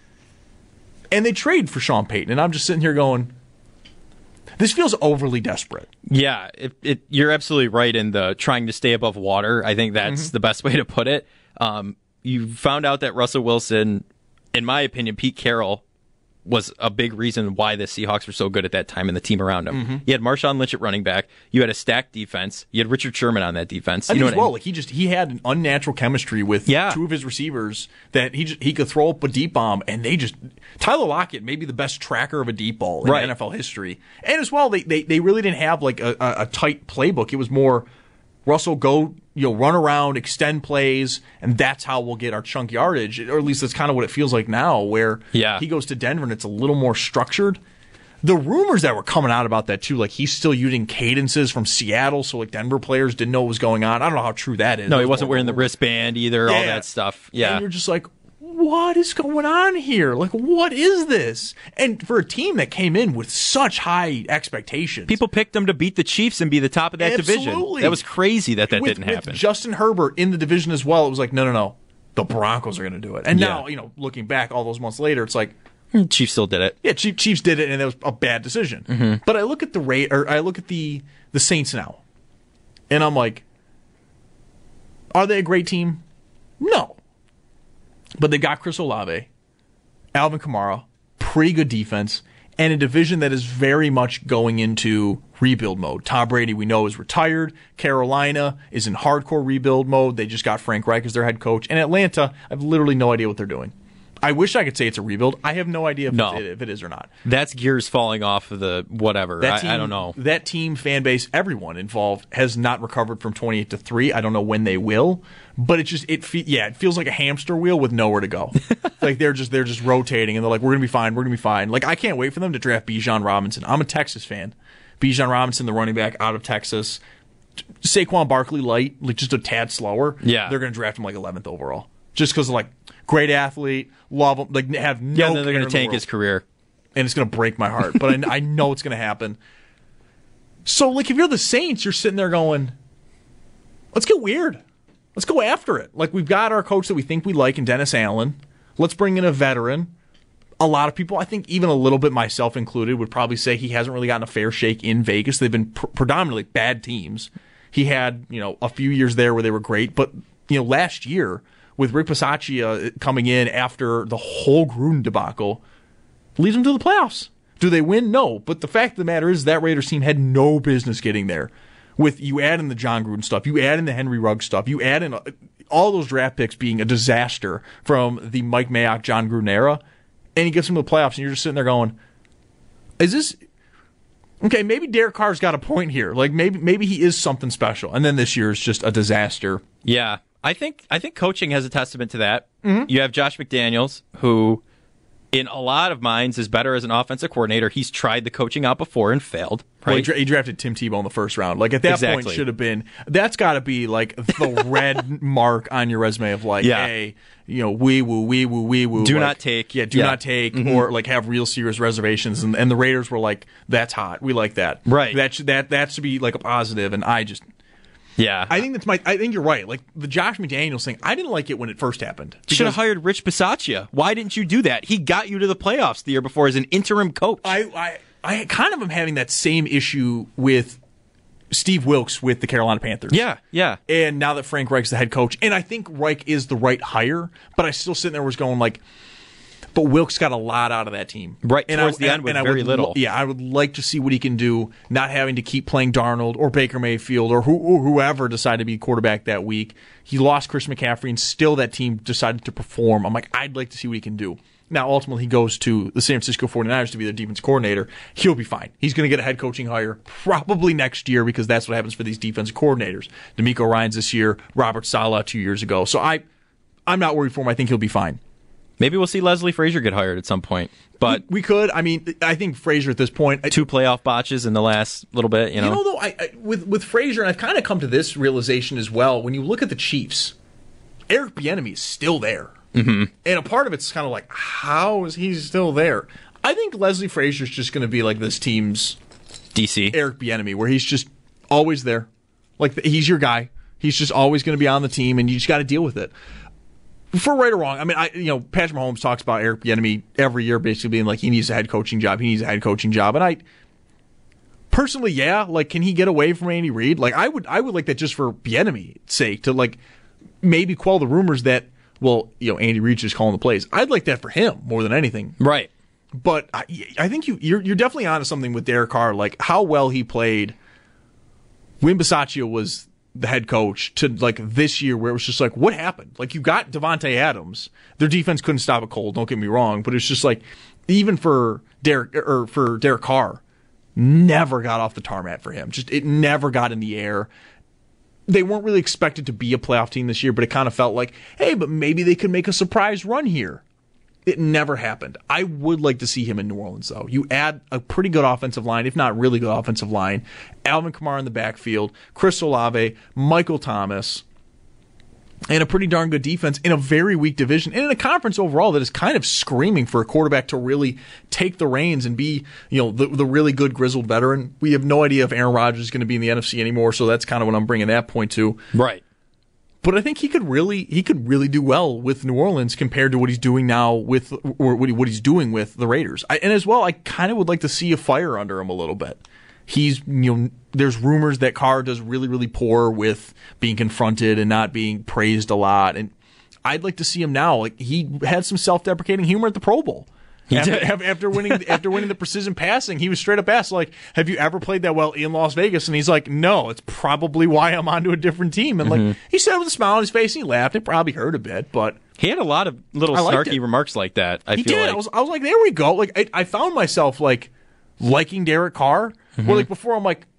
And they trade for Sean Payton, and I'm just sitting here going, this feels overly desperate. Yeah, you're absolutely right in the trying to stay above water. I think that's the best way to put it. You found out that Russell Wilson, in my opinion, Pete Carroll, was a big reason why the Seahawks were so good at that time and the team around him. You had Marshawn Lynch at running back. You had a stacked defense. You had Richard Sherman on that defense. I You think know as what I well, mean? like he had an unnatural chemistry with two of his receivers that he could throw up a deep bomb, and Tyler Lockett may be the best tracker of a deep ball in NFL history. And as well, they really didn't have like a tight playbook. It was more Russell go, run around, extend plays, and that's how we'll get our chunk yardage. Or at least that's kind of what it feels like now, where he goes to Denver and it's a little more structured. The rumors that were coming out about that too, like he's still using cadences from Seattle, so like Denver players didn't know what was going on. I don't know how true that is. No, he wasn't wearing the wristband either, all that stuff. Yeah. And you're just like, what is going on here? Like, what is this? And for a team that came in with such high expectations. People picked them to beat the Chiefs and be the top of that division. That was crazy that didn't happen. With Justin Herbert in the division as well, it was like, no. The Broncos are going to do it. And now, looking back all those months later, it's like, Chiefs still did it. Yeah, Chiefs did it, and it was a bad decision. But I look at the Saints now, and I'm like, are they a great team? No. But they got Chris Olave, Alvin Kamara, pretty good defense, and a division that is very much going into rebuild mode. Tom Brady, we know, is retired. Carolina is in hardcore rebuild mode. They just got Frank Reich as their head coach. And Atlanta, I have literally no idea what they're doing. I wish I could say it's a rebuild. I have no idea if it is or not. That's gears falling off of the whatever. I don't know. That team, fan base, everyone involved has not recovered from 28-3. I don't know when they will, but it feels like a hamster wheel with nowhere to go. Like they're just rotating, and they're like, we're gonna be fine. We're gonna be fine. Like I can't wait for them to draft Bijan Robinson. I'm a Texas fan. Bijan Robinson, the running back out of Texas. Saquon Barkley light, like just a tad slower. Yeah, they're gonna draft him like 11th overall, just because like. Great athlete, love him. Like have no. Yeah, they're going to tank his career, and it's going to break my heart. But I know it's going to happen. So, like, if you're the Saints, you're sitting there going, "Let's get weird. Let's go after it." Like we've got our coach that we think we like in Dennis Allen. Let's bring in a veteran. A lot of people, I think, even a little bit myself included, would probably say he hasn't really gotten a fair shake in Vegas. They've been predominantly bad teams. He had a few years there where they were great, but last year. With Rick Bisaccia coming in after the whole Gruden debacle, leads them to the playoffs. Do they win? No. But the fact of the matter is that Raiders team had no business getting there. You add in the John Gruden stuff, you add in the Henry Ruggs stuff, you add in all those draft picks being a disaster from the Mike Mayock, John Gruden era, and he gets them to the playoffs, and you're just sitting there going, is this... Okay, maybe Derek Carr's got a point here. Like maybe he is something special. And then this year is just a disaster. Yeah. I think coaching has a testament to that. You have Josh McDaniels, who in a lot of minds is better as an offensive coordinator. He's tried the coaching out before and failed. Right? Well, he drafted Tim Tebow in the first round. Like at that point, should have been. That's got to be like the red mark on your resume of like, hey, wee woo. Do not take. Yeah, do not take, or like have real serious reservations. And the Raiders were like, that's hot. We like that. Right. That should be like a positive. And I just. Yeah, I think you're right. Like the Josh McDaniels thing, I didn't like it when it first happened. You should have hired Rich Bisaccia. Why didn't you do that? He got you to the playoffs the year before as an interim coach. I kind of am having that same issue with Steve Wilkes with the Carolina Panthers. Yeah. And now that Frank Reich's the head coach, and I think Reich is the right hire, but I still sitting there was going like, but Wilkes got a lot out of that team. Right, towards the end with very little. I would like to see what he can do, not having to keep playing Darnold or Baker Mayfield or whoever decided to be quarterback that week. He lost Chris McCaffrey, and still that team decided to perform. I'm like, I'd like to see what he can do. Now, ultimately, he goes to the San Francisco 49ers to be their defense coordinator. He'll be fine. He's going to get a head coaching hire probably next year because that's what happens for these defensive coordinators. DeMeco Ryans this year, Robert Saleh 2 years ago. So I'm not worried for him. I think he'll be fine. Maybe we'll see Leslie Frazier get hired at some point. But we could. I mean, I think Frazier at this point... 2 playoff botches in the last little bit, though, with Frazier, and I've kind of come to this realization as well, when you look at the Chiefs, Eric Bieniemy is still there. Mm-hmm. And a part of it's kind of like, how is he still there? I think Leslie Frazier's just going to be like this team's... DC. Eric Bieniemy, where he's just always there. Like, he's your guy. He's just always going to be on the team, and you just got to deal with it. For right or wrong, I mean, Patrick Mahomes talks about Eric Bieniemy every year, basically being like he needs a head coaching job. And I personally, can he get away from Andy Reid? Like, I would like that just for Bieniemy's sake to like maybe quell the rumors that Andy Reid's just calling the plays. I'd like that for him more than anything, right? But I think you're definitely onto something with Derek Carr, like how well he played when Bisaccia was the head coach to like this year, where it was just like, what happened? Like, you got Devontae Adams. Their defense couldn't stop a cold, don't get me wrong, but it's just like, even for Derek Carr, never got off the tarmac for him. Just, it never got in the air. They weren't really expected to be a playoff team this year, but it kind of felt like, hey, but maybe they could make a surprise run here. It never happened. I would like to see him in New Orleans, though. You add a pretty good offensive line, if not really good offensive line, Alvin Kamara in the backfield, Chris Olave, Michael Thomas, and a pretty darn good defense in a very weak division, and in a conference overall that is kind of screaming for a quarterback to really take the reins and be, the really good grizzled veteran. We have no idea if Aaron Rodgers is going to be in the NFC anymore, so that's kind of what I'm bringing that point to. Right. But I think he could really do well with New Orleans compared to what he's doing now or what he's doing with the Raiders. And as well, I kind of would like to see a fire under him a little bit. He's, there's rumors that Carr does really, really poor with being confronted and not being praised a lot. And I'd like to see him now. Like, he had some self-deprecating humor at the Pro Bowl. After winning the precision passing, he was straight up asked, like, have you ever played that well in Las Vegas? And he's like, no, it's probably why I'm onto a different team. And like, he said it with a smile on his face, and he laughed. It probably hurt a bit, but he had a lot of little snarky remarks like that. I was like, there we go. Like, I found myself like liking Derek Carr. Where like before, I'm like,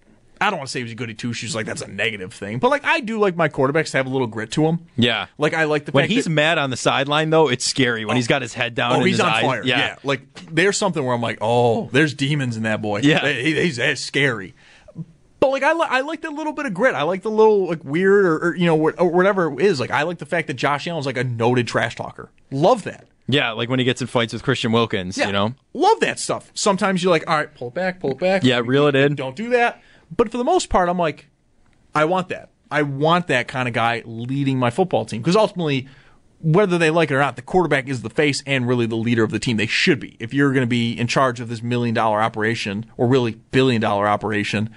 I don't want to say he was a goody two shoes, like that's a negative thing, but like I do like my quarterbacks to have a little grit to them. Yeah, like I like the when fact he's that, mad on the sideline though, it's scary when he's got his head down. He's on eyes. fire. Yeah, like there's something where I'm like, oh, there's demons in that boy. Yeah, he's scary. But like I like that little bit of grit. I like the little like weird or whatever it is. Like I like the fact that Josh Allen's like a noted trash talker. Love that. Yeah, like when he gets in fights with Christian Wilkins, Love that stuff. Sometimes you're like, all right, pull it back. Yeah, reel it in. Don't do that. But for the most part, I'm like, I want that. I want that kind of guy leading my football team. Because ultimately, whether they like it or not, the quarterback is the face and really the leader of the team. They should be. If you're going to be in charge of this $1 million operation, or really $1 billion operation.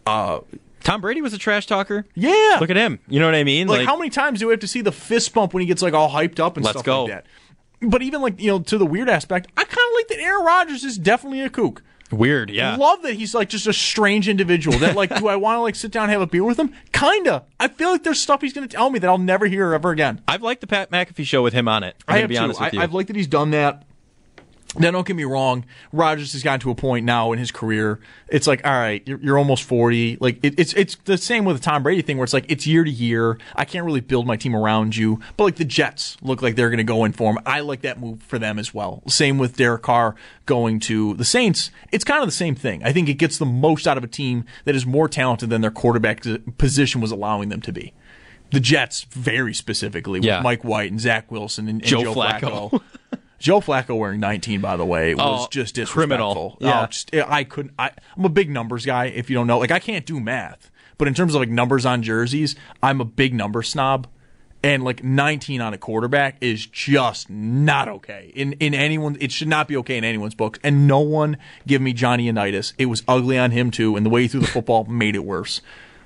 Tom Brady was a trash talker. Yeah. Look at him. You know what I mean? Like how many times do we have to see the fist bump when he gets like all hyped up and stuff like that? But even like, to the weird aspect, I kind of like that Aaron Rodgers is definitely a kook. Weird, yeah. I love that he's like just a strange individual that like, do I want to like sit down and have a beer with him? Kinda. I feel like there's stuff he's going to tell me that I'll never hear ever again. I've liked the Pat McAfee show with him on it. I'm going to be honest with you. I've liked that he's done that. Now, don't get me wrong. Rodgers has gotten to a point now in his career. It's like, all right, you're almost 40. Like it's the same with the Tom Brady thing, where it's like it's year to year. I can't really build my team around you. But like the Jets look like they're going to go in for him. I like that move for them as well. Same with Derek Carr going to the Saints. It's kind of the same thing. I think it gets the most out of a team that is more talented than their quarterback position was allowing them to be. The Jets, very specifically, with Mike White and Zach Wilson and Joe Flacco. Joe Flacco wearing 19, by the way, was just disrespectful. Criminal. Yeah. I'm a big numbers guy, if you don't know. Like, I can't do math. But in terms of, like, numbers on jerseys, I'm a big number snob. And, like, 19 on a quarterback is just not okay. It should not be okay in anyone's books. And no one give me Johnny Unitas. It was ugly on him, too, and the way he threw the football made it worse.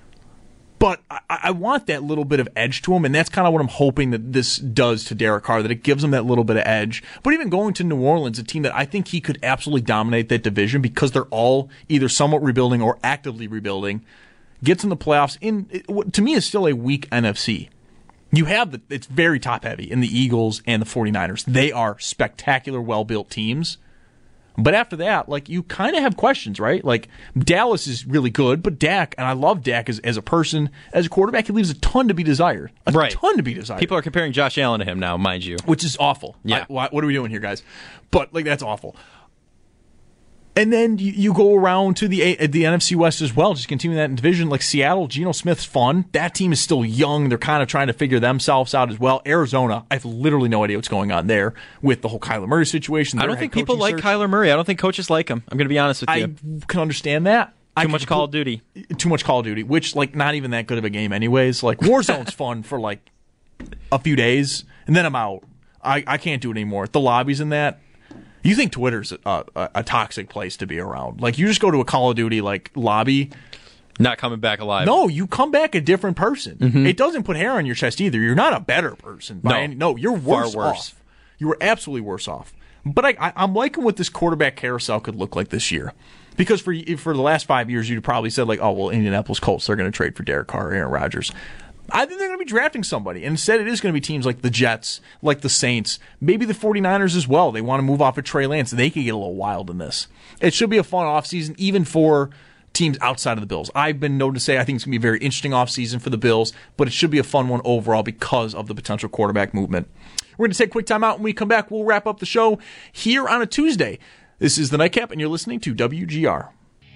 But I want that little bit of edge to him, and that's kind of what I'm hoping that this does to Derek Carr, that it gives him that little bit of edge. But even going to New Orleans, a team that I think he could absolutely dominate that division because they're all either somewhat rebuilding or actively rebuilding, gets in the playoffs in, to me, is still a weak NFC. You have it's very top-heavy in the Eagles and the 49ers. They are spectacular, well-built teams. But after that, like, you kind of have questions, right? Like, Dallas is really good, but Dak, and I love Dak as a person, as a quarterback, he leaves a ton to be desired. A ton to be desired. People are comparing Josh Allen to him now, mind you. Which is awful. Yeah. What are we doing here, guys? But, like, that's awful. And then you go around to the NFC West as well, just continuing that division. Like Seattle, Geno Smith's fun. That team is still young. They're kind of trying to figure themselves out as well. Arizona, I have literally no idea what's going on there with the whole Kyler Murray situation. I don't think people like Kyler Murray. I don't think coaches like him. I'm going to be honest with you. I can understand that. Too much Call of Duty, which, like, not even that good of a game anyways. Like, Warzone's fun for, like, a few days, and then I'm out. I can't do it anymore. The lobbies in that. You think Twitter's a toxic place to be around. Like, you just go to a Call of Duty, like, lobby. Not coming back alive. No, you come back a different person. Mm-hmm. It doesn't put hair on your chest either. You're not a better person. No, you're worse off. You were absolutely worse off. But I'm liking what this quarterback carousel could look like this year. Because for the last 5 years, you'd probably said, like, oh, well, Indianapolis Colts, they're going to trade for Derek Carr or Aaron Rodgers. I think they're going to be drafting somebody. And instead, it is going to be teams like the Jets, like the Saints, maybe the 49ers as well. They want to move off of Trey Lance. They could get a little wild in this. It should be a fun offseason, even for teams outside of the Bills. I've been known to say I think it's going to be a very interesting offseason for the Bills, but it should be a fun one overall because of the potential quarterback movement. We're going to take a quick time out. When we come back, we'll wrap up the show here on a Tuesday. This is The Nightcap, and you're listening to WGR.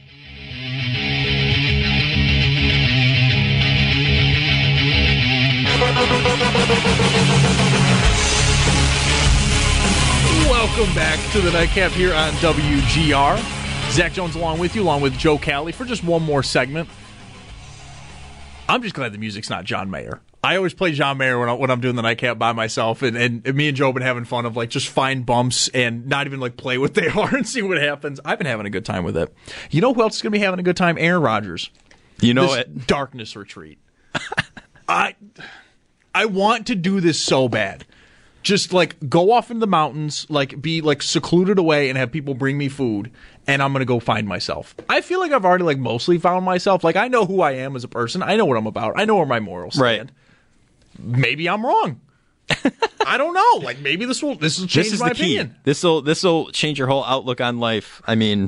Welcome back to The Nightcap here on WGR. Zach Jones along with you, along with Joe Cali, for just one more segment. I'm just glad the music's not John Mayer. I always play John Mayer when I'm doing The Nightcap by myself, and me and Joe have been having fun of, like, just find bumps and not even, like, play what they are and see what happens. I've been having a good time with it. You know who else is going to be having a good time? Aaron Rodgers. You know this it. Darkness retreat. I want to do this so bad. Just, like, go off into the mountains, like, be, like, secluded away and have people bring me food, and I'm going to go find myself. I feel like I've already, like, mostly found myself. Like, I know who I am as a person. I know what I'm about. I know where my morals stand. Right. Maybe I'm wrong. I don't know. Like, maybe this will change my opinion. This will change your whole outlook on life. I mean,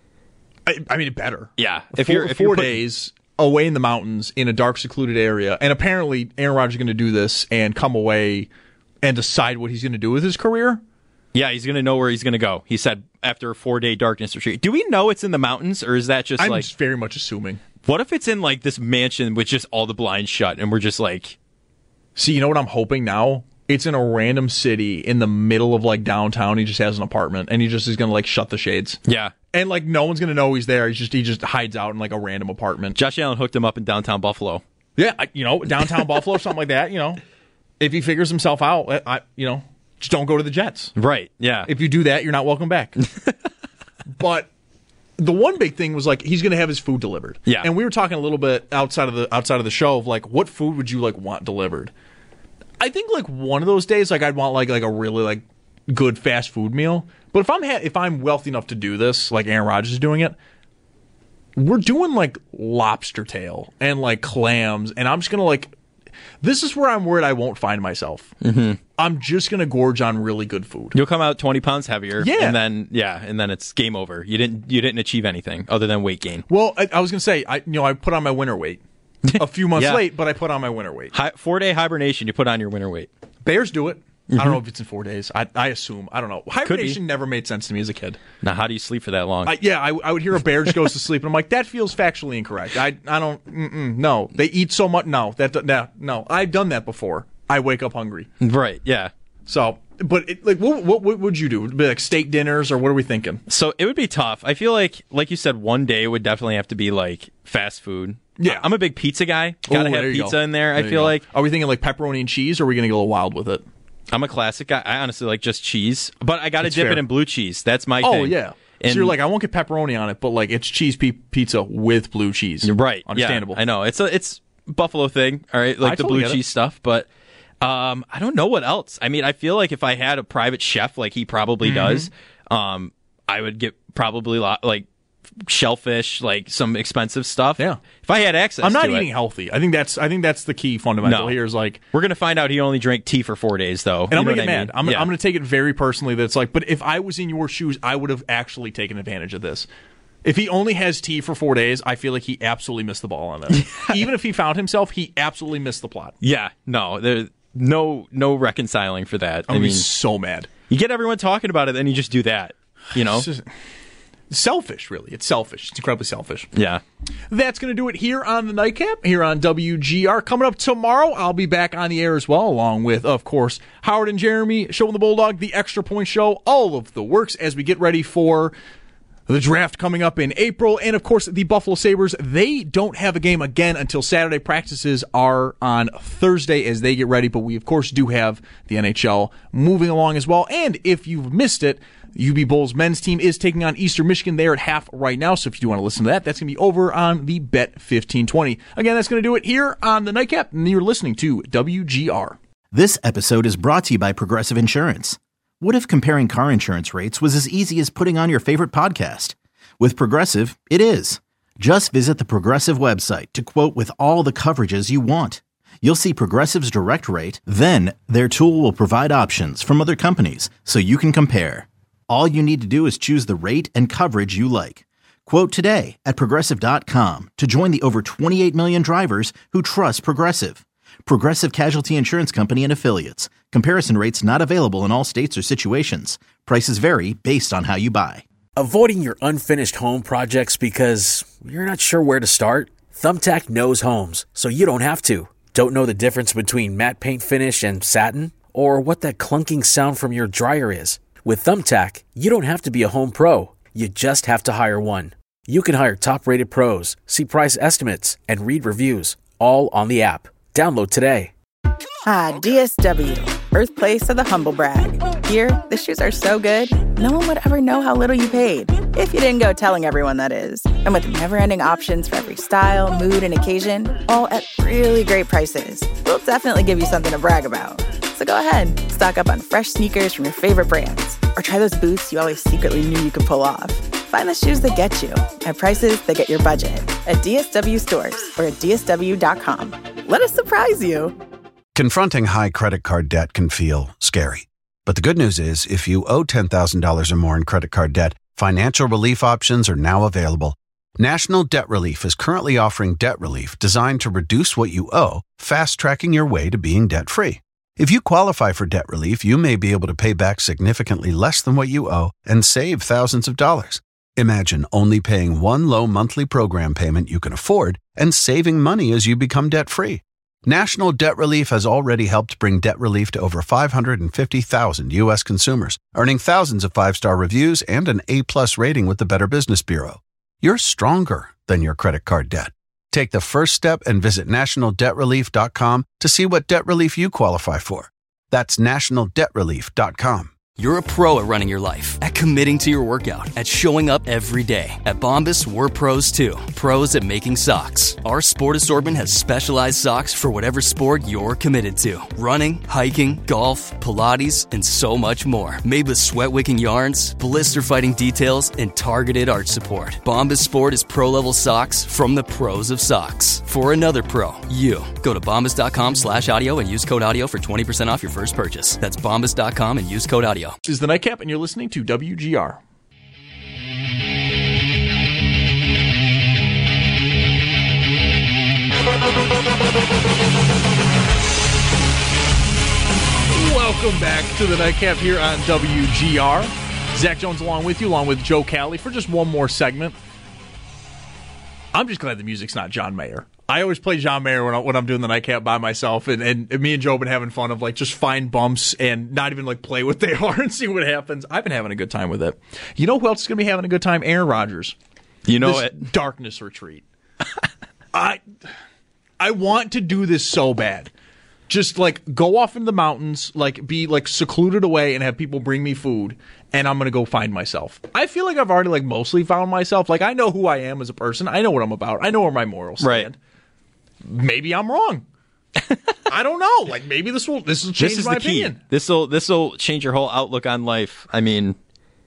it better. Yeah. If you're 4 days away in the mountains in a dark, secluded area, and apparently Aaron Rodgers is going to do this and come away and decide what he's going to do with his career. Yeah, he's going to know where he's going to go. He said after a 4-day darkness retreat. Do we know it's in the mountains, or is that just I'm just very much assuming. What if it's in, like, this mansion with just all the blinds shut, and we're just like... See, you know what I'm hoping now? It's in a random city in the middle of, like, downtown. He just has an apartment, and he just is going to, like, shut the shades. Yeah. And, like, no one's going to know he's there. He just hides out in, like, a random apartment. Josh Allen hooked him up in downtown Buffalo. Yeah, downtown Buffalo, something like that, If he figures himself out, just don't go to the Jets. Right, yeah. If you do that, you're not welcome back. But the one big thing was, like, he's going to have his food delivered. Yeah. And we were talking a little bit outside of the show of, like, what food would you, like, want delivered? I think, like, one of those days, like, I'd want, like a really, like, good fast food meal. But if I'm wealthy enough to do this, like Aaron Rodgers is doing it, we're doing, like, lobster tail and, like, clams, and I'm just going to, like, this is where I'm worried I won't find myself. Mm-hmm. I'm just going to gorge on really good food. You'll come out 20 pounds heavier. Yeah. And then it's game over. You didn't achieve anything other than weight gain. Well, I was going to say, I put on my winter weight. A few months late, but I put on my winter weight. 4-day hibernation, you put on your winter weight. Bears do it. Mm-hmm. I don't know if it's in 4 days. I assume. I don't know. Hibernation never made sense to me as a kid. Now, how do you sleep for that long? I would hear a bear just goes to sleep, and I'm like, that feels factually incorrect. I don't. No, they eat so much. No, I've done that before. I wake up hungry. Right. Yeah. So, but what would you do? Would it be like steak dinners, or what are we thinking? So it would be tough. I feel like you said, one day would definitely have to be like fast food. Yeah, I'm a big pizza guy. Gotta have pizza in there. I feel like. Are we thinking like pepperoni and cheese, or are we going to go a little wild with it? I'm a classic guy. I honestly like just cheese, but I got to dip it in blue cheese. That's my thing. Oh, yeah. And so you're like, I won't get pepperoni on it, but like it's cheese pizza with blue cheese. Right. Understandable. Yeah, I know. It's Buffalo thing, all right? Like the blue cheese stuff, but I don't know what else. I mean, I feel like if I had a private chef like he probably does, I would get probably like shellfish, like some expensive stuff. Yeah. If I had access to it. I'm not eating healthy. I think that's the key fundamental here is like we're going to find out he only drank tea for 4 days though. And I'm going to get mad. I'm going to take it very personally that it's like, but if I was in your shoes, I would have actually taken advantage of this. If he only has tea for 4 days, I feel like he absolutely missed the ball on this. Even if he found himself, he absolutely missed the plot. Yeah. No, there's no reconciling for that. I mean, so mad. You get everyone talking about it, then you just do that, Selfish, really. It's selfish. It's incredibly selfish. Yeah. That's going to do it here on the Nightcap, here on WGR. Coming up tomorrow, I'll be back on the air as well, along with, of course, Howard and Jeremy, Show the Bulldog, the Extra Point Show, all of the works as we get ready for the draft coming up in April. And, of course, the Buffalo Sabres, they don't have a game again until Saturday. Practices are on Thursday as they get ready. But we, of course, do have the NHL moving along as well. And if you've missed it, UB Bulls men's team is taking on Eastern Michigan. They're at half right now. So if you do want to listen to that, that's going to be over on the Bet 1520. Again, that's going to do it here on the Nightcap. And you're listening to WGR. This episode is brought to you by Progressive Insurance. What if comparing car insurance rates was as easy as putting on your favorite podcast? With Progressive, it is. Just visit the Progressive website to quote with all the coverages you want. You'll see Progressive's direct rate, then their tool will provide options from other companies so you can compare. All you need to do is choose the rate and coverage you like. Quote today at Progressive.com to join the over 28 million drivers who trust Progressive. Progressive Casualty Insurance Company and Affiliates. Comparison rates not available in all states or situations. Prices vary based on how you buy. Avoiding your unfinished home projects because you're not sure where to start? Thumbtack knows homes, so you don't have to. Don't know the difference between matte paint finish and satin? Or what that clunking sound from your dryer is? With Thumbtack, you don't have to be a home pro. You just have to hire one. You can hire top-rated pros, see price estimates, and read reviews, all on the app. Download today. DSW, birthplace of the humble brag. Here, the shoes are so good, no one would ever know how little you paid. If you didn't go telling everyone, that is. And with never-ending options for every style, mood, and occasion, all at really great prices, we'll definitely give you something to brag about. So go ahead, stock up on fresh sneakers from your favorite brands, or try those boots you always secretly knew you could pull off. Find the shoes that get you at prices that get your budget at DSW stores or at DSW.com. Let us surprise you. Confronting high credit card debt can feel scary. But the good news is, if you owe $10,000 or more in credit card debt, financial relief options are now available. National Debt Relief is currently offering debt relief designed to reduce what you owe, fast-tracking your way to being debt-free. If you qualify for debt relief, you may be able to pay back significantly less than what you owe and save thousands of dollars. Imagine only paying one low monthly program payment you can afford and saving money as you become debt-free. National Debt Relief has already helped bring debt relief to over 550,000 U.S. consumers, earning thousands of five-star reviews and an A-plus rating with the Better Business Bureau. You're stronger than your credit card debt. Take the first step and visit nationaldebtrelief.com to see what debt relief you qualify for. That's nationaldebtrelief.com. You're a pro at running your life, at committing to your workout, at showing up every day. At Bombas, we're pros too. Pros at making socks. Our sport assortment has specialized socks for whatever sport you're committed to. Running, hiking, golf, Pilates, and so much more. Made with sweat-wicking yarns, blister-fighting details, and targeted arch support. Bombas Sport is pro-level socks from the pros of socks. For another pro, you. Go to bombas.com/audio and use code audio for 20% off your first purchase. That's bombas.com and use code audio. This is the Nightcap, and you're listening to WGR. Welcome back to the Nightcap here on WGR. Zach Jones along with you, along with Joe Cali, for just one more segment. I'm just glad the music's not John Mayer. I always play John Mayer when I'm doing the Nightcap by myself, and me and Joe have been having fun of like just find bumps and not even like play what they are and see what happens. I've been having a good time with it. You know who else is going to be having a good time? Aaron Rodgers. You know this it. Darkness retreat. I want to do this so bad. Just like go off in the mountains, like be like secluded away and have people bring me food, and I'm going to go find myself. I feel like I've already like mostly found myself. Like I know who I am as a person. I know what I'm about. I know where my morals stand. Right. Maybe I'm wrong. I don't know. Like maybe this will change my opinion. This will change your whole outlook on life. I mean,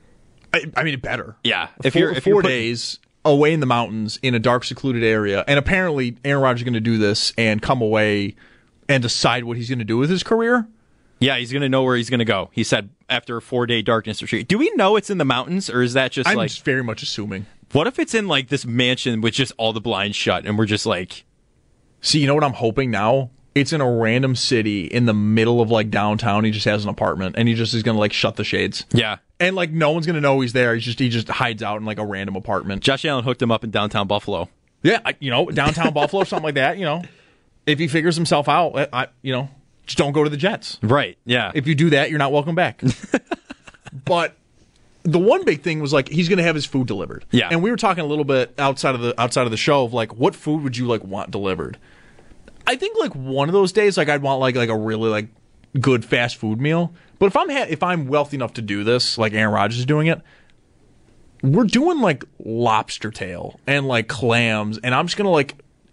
it better. Yeah. If you're 4 days away in the mountains in a dark, secluded area, and apparently Aaron Rodgers is going to do this and come away and decide what he's going to do with his career. Yeah, he's going to know where he's going to go. He said after a 4-day darkness retreat. Do we know it's in the mountains, or is that just I'm like... just very much assuming. What if it's in like this mansion with just all the blinds shut, and we're just like... See, you know what I'm hoping now? It's in a random city in the middle of like downtown. He just has an apartment, and he just is going to like shut the shades. Yeah. And like no one's going to know he's there. He just hides out in like a random apartment. Josh Allen hooked him up in downtown Buffalo. Yeah, downtown Buffalo, something like that, If he figures himself out, just don't go to the Jets. Right, yeah. If you do that, you're not welcome back. But the one big thing was like he's going to have his food delivered. Yeah. And we were talking a little bit outside of the show of like what food would you like want delivered? I think like one of those days like I'd want like a really like good fast food meal. But if I'm wealthy enough to do this, like Aaron Rodgers is doing it, we're doing like lobster tail and like clams, and I'm just going to like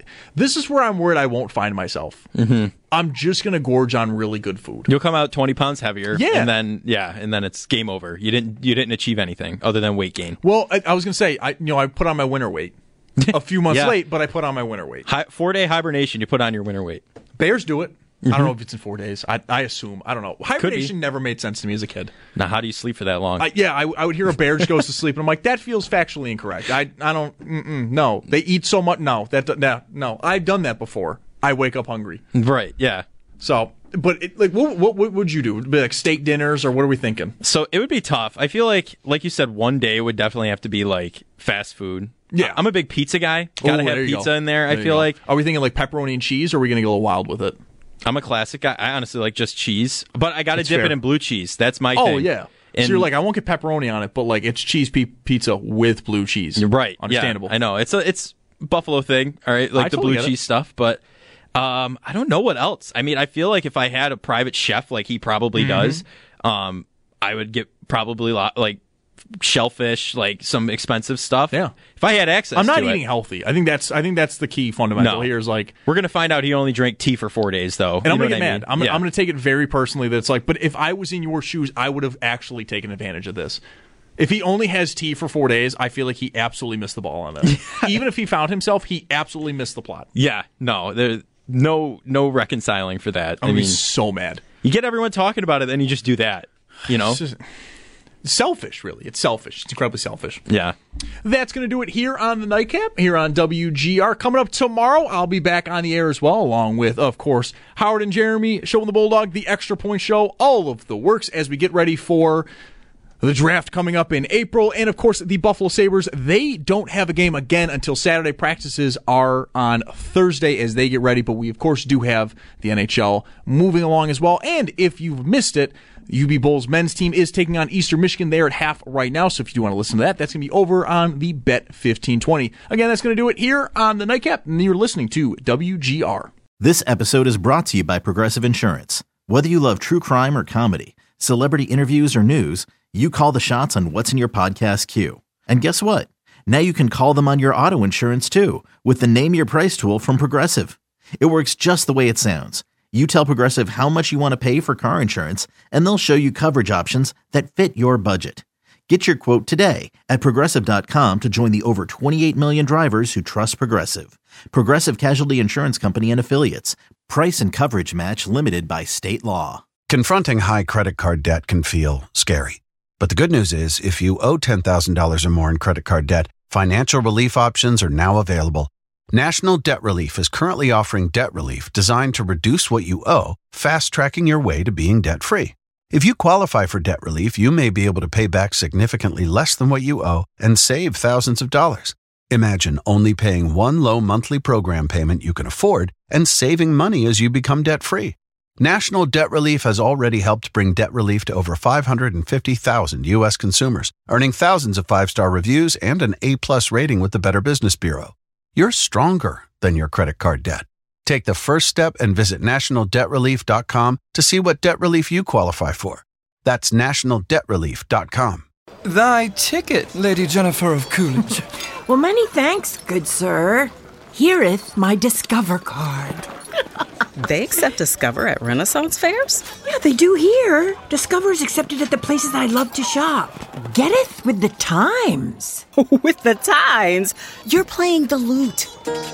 this is where I'm worried I won't find myself. Mm-hmm. I'm just going to gorge on really good food. You'll come out 20 pounds heavier. Yeah. And then it's game over. You didn't achieve anything other than weight gain. Well, I was going to say, I put on my winter weight. A few months late, but I put on my winter weight. 4-day hibernation, you put on your winter weight. Bears do it. I don't know if it's in 4 days. I assume. I don't know. Hibernation never made sense to me as a kid. Now, how do you sleep for that long? I would hear a bear just goes to sleep, and I'm like, that feels factually incorrect. I don't. No, they eat so much. No, no. I've done that before. I wake up hungry. Right. Yeah. So, but what would you do? Would it be like steak dinners, or what are we thinking? So it would be tough. I feel like you said, one day would definitely have to be like fast food. Yeah, I'm a big pizza guy. Gotta have pizza in there. I feel like. Are we thinking like pepperoni and cheese, or are we gonna go wild with it? I'm a classic guy. I honestly like just cheese, but I got to dip it in blue cheese. That's my thing. Oh, yeah. And so you're like, I won't get pepperoni on it, but like it's cheese pizza with blue cheese. Right. Understandable. Yeah, I know. It's Buffalo thing, all right? Like the blue cheese stuff, but I don't know what else. I mean, I feel like if I had a private chef like he probably does, I would get probably like shellfish, like some expensive stuff. Yeah. If I had access to it. I'm not eating healthy. I think that's the key fundamental here is like. We're going to find out he only drank tea for 4 days, though. And I'm going to get mad. I'm going to take it very personally that it's like, but if I was in your shoes, I would have actually taken advantage of this. If he only has tea for 4 days, I feel like he absolutely missed the ball on this. Even if he found himself, he absolutely missed the plot. Yeah. No, there's no reconciling for that. I mean, so mad. You get everyone talking about it, then you just do that, you know? Selfish, really. It's selfish. It's incredibly selfish. Yeah. That's going to do it here on the Nightcap, here on WGR. Coming up tomorrow, I'll be back on the air as well, along with, of course, Howard and Jeremy, Show and the Bulldog, the Extra Point Show, all of the works as we get ready for the draft coming up in April. And, of course, the Buffalo Sabres, they don't have a game again until Saturday. Practices are on Thursday as they get ready, but we, of course, do have the NHL moving along as well. And if you've missed it, UB Bulls men's team is taking on Eastern Michigan. They're at half right now, so if you do want to listen to that, that's going to be over on the Bet 1520. Again, that's going to do it here on the Nightcap, and you're listening to WGR. This episode is brought to you by Progressive Insurance. Whether you love true crime or comedy, celebrity interviews or news, you call the shots on what's in your podcast queue. And guess what? Now you can call them on your auto insurance too with the Name Your Price tool from Progressive. It works just the way it sounds. You tell Progressive how much you want to pay for car insurance, and they'll show you coverage options that fit your budget. Get your quote today at Progressive.com to join the over 28 million drivers who trust Progressive. Progressive Casualty Insurance Company and Affiliates. Price and coverage match limited by state law. Confronting high credit card debt can feel scary. But the good news is, if you owe $10,000 or more in credit card debt, financial relief options are now available. National Debt Relief is currently offering debt relief designed to reduce what you owe, fast-tracking your way to being debt-free. If you qualify for debt relief, you may be able to pay back significantly less than what you owe and save thousands of dollars. Imagine only paying one low monthly program payment you can afford and saving money as you become debt-free. National Debt Relief has already helped bring debt relief to over 550,000 U.S. consumers, earning thousands of five-star reviews and an A-plus rating with the Better Business Bureau. You're stronger than your credit card debt. Take the first step and visit nationaldebtrelief.com to see what debt relief you qualify for. That's nationaldebtrelief.com. Thy ticket, Lady Jennifer of Coolidge. Well, many thanks, good sir. Here'th my Discover card. They accept Discover at Renaissance fairs? Yeah, they do here. Discover is accepted at the places I love to shop. Getteth with the times. With the times? You're playing the lute.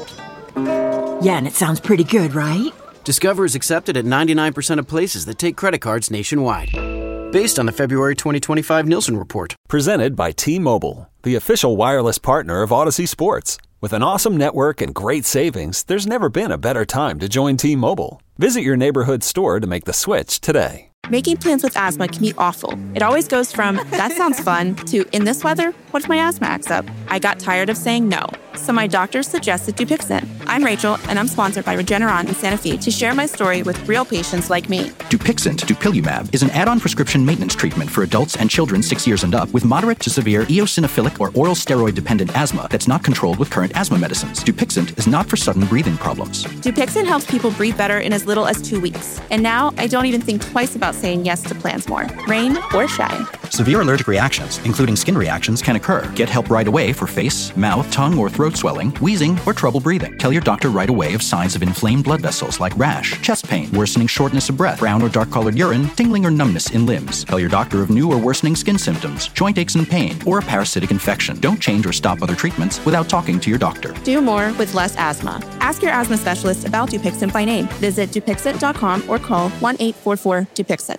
Yeah, and it sounds pretty good, right? Discover is accepted at 99% of places that take credit cards nationwide. Based on the February 2025 Nielsen report. Presented by T-Mobile, the official wireless partner of Odyssey Sports. With an awesome network and great savings, there's never been a better time to join T-Mobile. Visit your neighborhood store to make the switch today. Making plans with asthma can be awful. It always goes from, that sounds fun, to, in this weather, what if my asthma acts up? I got tired of saying no, so my doctor suggested Dupixent. I'm Rachel, and I'm sponsored by Regeneron in Santa Fe to share my story with real patients like me. Dupixent, dupilumab, is an add-on prescription maintenance treatment for adults and children 6 years and up with moderate to severe eosinophilic or oral steroid-dependent asthma that's not controlled with current asthma medicines. Dupixent is not for sudden breathing problems. Dupixent helps people breathe better in as little as 2 weeks. And now I don't even think twice about saying yes to plans more, rain or shine. Severe allergic reactions, including skin reactions, can occur. Get help right away for face, mouth, tongue, or throat throat swelling, wheezing, or trouble breathing. Tell your doctor right away of signs of inflamed blood vessels like rash, chest pain, worsening shortness of breath, brown or dark-colored urine, tingling or numbness in limbs. Tell your doctor of new or worsening skin symptoms, joint aches and pain, or a parasitic infection. Don't change or stop other treatments without talking to your doctor. Do more with less asthma. Ask your asthma specialist about Dupixent by name. Visit Dupixent.com or call 1-844-DUPIXENT.